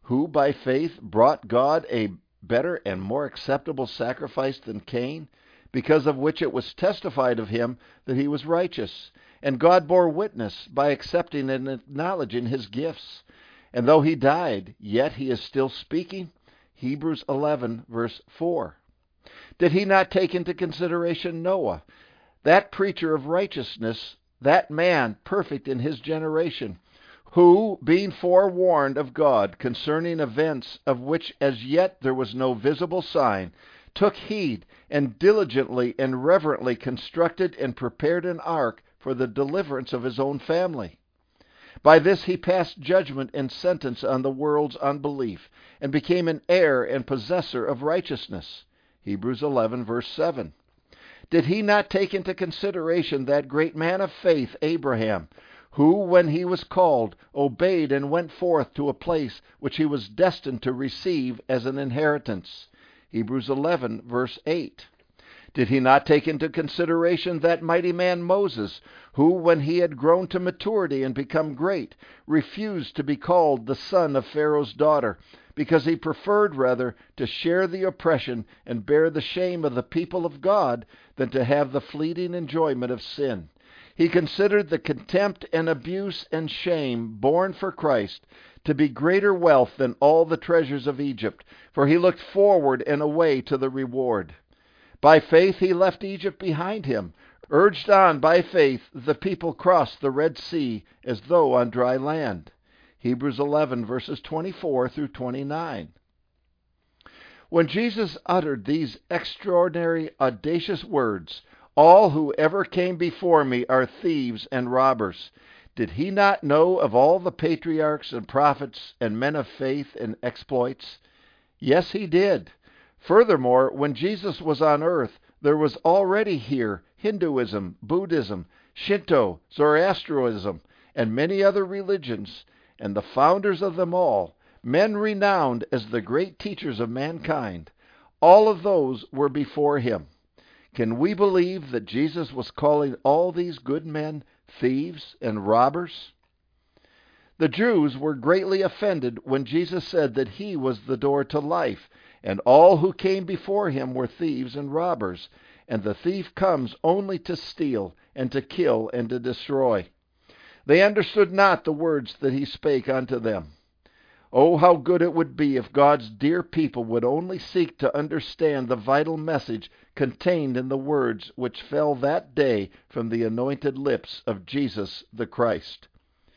A: who by faith brought God a better and more acceptable sacrifice than Cain, because of which it was testified of him that he was righteous. And God bore witness by accepting and acknowledging his gifts. And though he died, yet he is still speaking. Hebrews 11, verse 4. Did he not take into consideration Noah, that preacher of righteousness, that man perfect in his generation, who, being forewarned of God concerning events of which as yet there was no visible sign, took heed and diligently and reverently constructed and prepared an ark for the deliverance of his own family? By this he passed judgment and sentence on the world's unbelief, and became an heir and possessor of righteousness. Hebrews 11, verse 7. Did he not take into consideration that great man of faith, Abraham, who, when he was called, obeyed and went forth to a place which he was destined to receive as an inheritance? Hebrews 11, verse 8. Did he not take into consideration that mighty man Moses, who, when he had grown to maturity and become great, refused to be called the son of Pharaoh's daughter, because he preferred rather to share the oppression and bear the shame of the people of God than to have the fleeting enjoyment of sin? He considered the contempt and abuse and shame borne for Christ to be greater wealth than all the treasures of Egypt, for he looked forward and away to the reward. By faith he left Egypt behind him. Urged on by faith, the people crossed the Red Sea as though on dry land. Hebrews 11, verses 24 through 29. When Jesus uttered these extraordinary, audacious words, "All who ever came before me are thieves and robbers," did he not know of all the patriarchs and prophets and men of faith and exploits? Yes, he did. Furthermore, when Jesus was on earth, there was already here Hinduism, Buddhism, Shinto, Zoroastrianism, and many other religions, and the founders of them all, men renowned as the great teachers of mankind, all of those were before him. Can we believe that Jesus was calling all these good men thieves and robbers? The Jews were greatly offended when Jesus said that he was the door to life, and all who came before him were thieves and robbers, and the thief comes only to steal and to kill and to destroy. They understood not the words that he spake unto them. Oh, how good it would be if God's dear people would only seek to understand the vital message contained in the words which fell that day from the anointed lips of Jesus the Christ.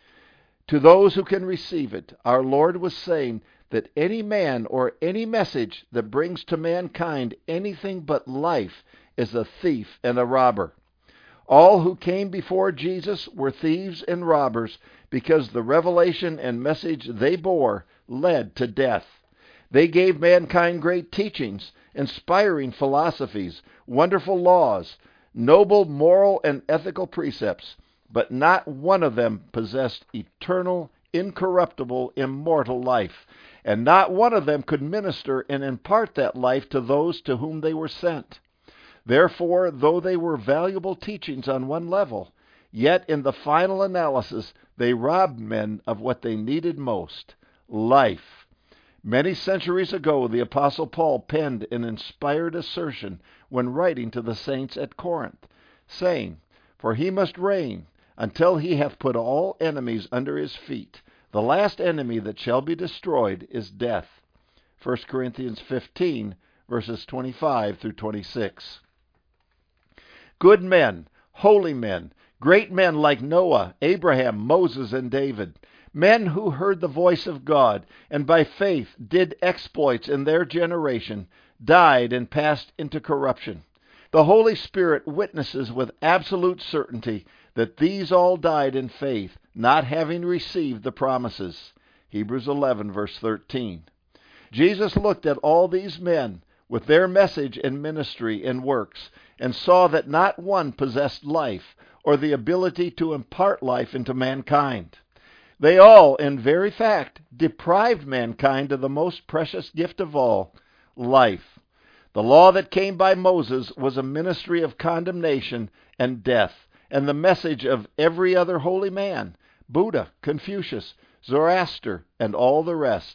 A: To those who can receive it, our Lord was saying that any man or any message that brings to mankind anything but life is a thief and a robber. All who came before Jesus were thieves and robbers because the revelation and message they bore led to death. They gave mankind great teachings, inspiring philosophies, wonderful laws, noble moral and ethical precepts, but not one of them possessed eternal, incorruptible, immortal life, and not one of them could minister and impart that life to those to whom they were sent. Therefore, though they were valuable teachings on one level, yet in the final analysis they robbed men of what they needed most, life. Many centuries ago, the Apostle Paul penned an inspired assertion when writing to the saints at Corinth, saying, "For he must reign until he hath put all enemies under his feet. The last enemy that shall be destroyed is death." 1 Corinthians 15, verses 25 through 26. Good men, holy men, great men like Noah, Abraham, Moses, and David, men who heard the voice of God and by faith did exploits in their generation, died and passed into corruption. The Holy Spirit witnesses with absolute certainty that these all died in faith, not having received the promises. Hebrews 11, verse 13. Jesus looked at all these men with their message and ministry and works, and saw that not one possessed life or the ability to impart life into mankind. They all, in very fact, deprived mankind of the most precious gift of all, life. The law that came by Moses was a ministry of condemnation and death, and the message of every other holy man, Buddha, Confucius, Zoroaster, and all the rest,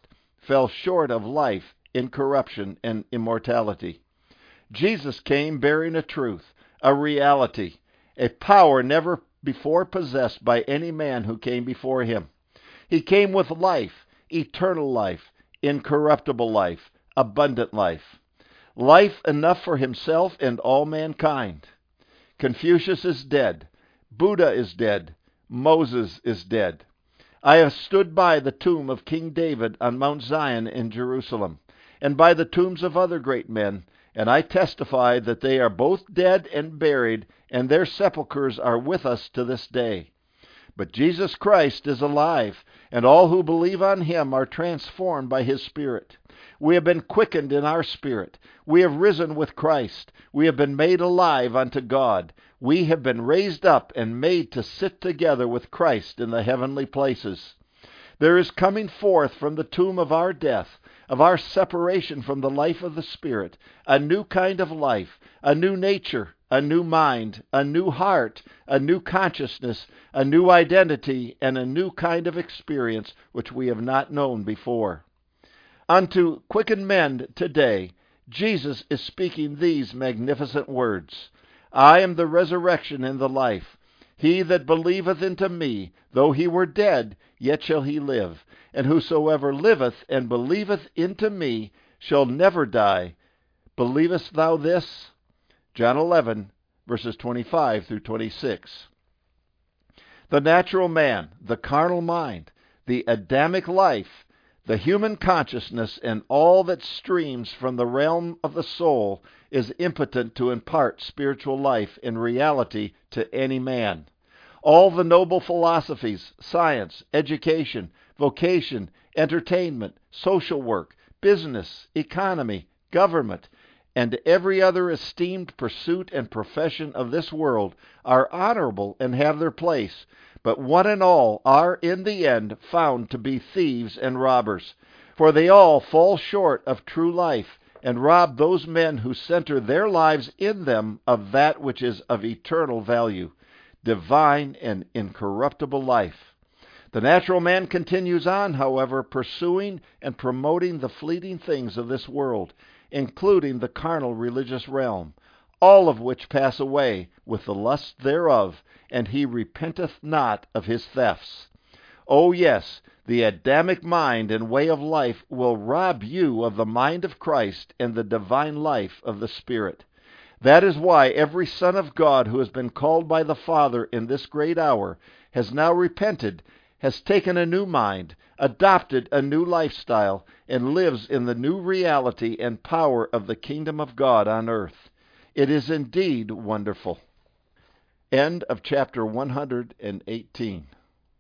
A: fell short of life, incorruption, and immortality. Jesus came bearing a truth, a reality, a power never before possessed by any man who came before him. He came with life, eternal life, incorruptible life, abundant life. Life enough for himself and all mankind. Confucius is dead. Buddha is dead. Moses is dead. I have stood by the tomb of King David on Mount Zion in Jerusalem, and by the tombs of other great men, and I testify that they are both dead and buried, and their sepulchres are with us to this day. But Jesus Christ is alive, and all who believe on him are transformed by his Spirit. We have been quickened in our spirit. We have risen with Christ. We have been made alive unto God. We have been raised up and made to sit together with Christ in the heavenly places. There is coming forth from the tomb of our death, of our separation from the life of the Spirit, a new kind of life, a new nature, a new mind, a new heart, a new consciousness, a new identity, and a new kind of experience which we have not known before. Unto quickened men today, Jesus is speaking these magnificent words: I am the resurrection and the life. He that believeth into me, though he were dead, yet shall he live. And whosoever liveth and believeth into me shall never die. Believest thou this? John 11, verses 25 through 26. The natural man, the carnal mind, the Adamic life, the human consciousness, and all that streams from the realm of the soul is impotent to impart spiritual life in reality to any man. All the noble philosophies, science, education, vocation, entertainment, social work, business, economy, government, and every other esteemed pursuit and profession of this world are honorable and have their place, but one and all are in the end found to be thieves and robbers, for they all fall short of true life and rob those men who center their lives in them of that which is of eternal value, divine and incorruptible life. The natural man continues on, however, pursuing and promoting the fleeting things of this world, including the carnal religious realm, all of which pass away with the lust thereof, and he repenteth not of his thefts. Oh yes, the Adamic mind and way of life will rob you of the mind of Christ and the divine life of the Spirit. That is why every son of God who has been called by the Father in this great hour has now repented, has taken a new mind, adopted a new lifestyle, and lives in the new reality and power of the kingdom of God on earth. It is indeed wonderful. End of chapter 118.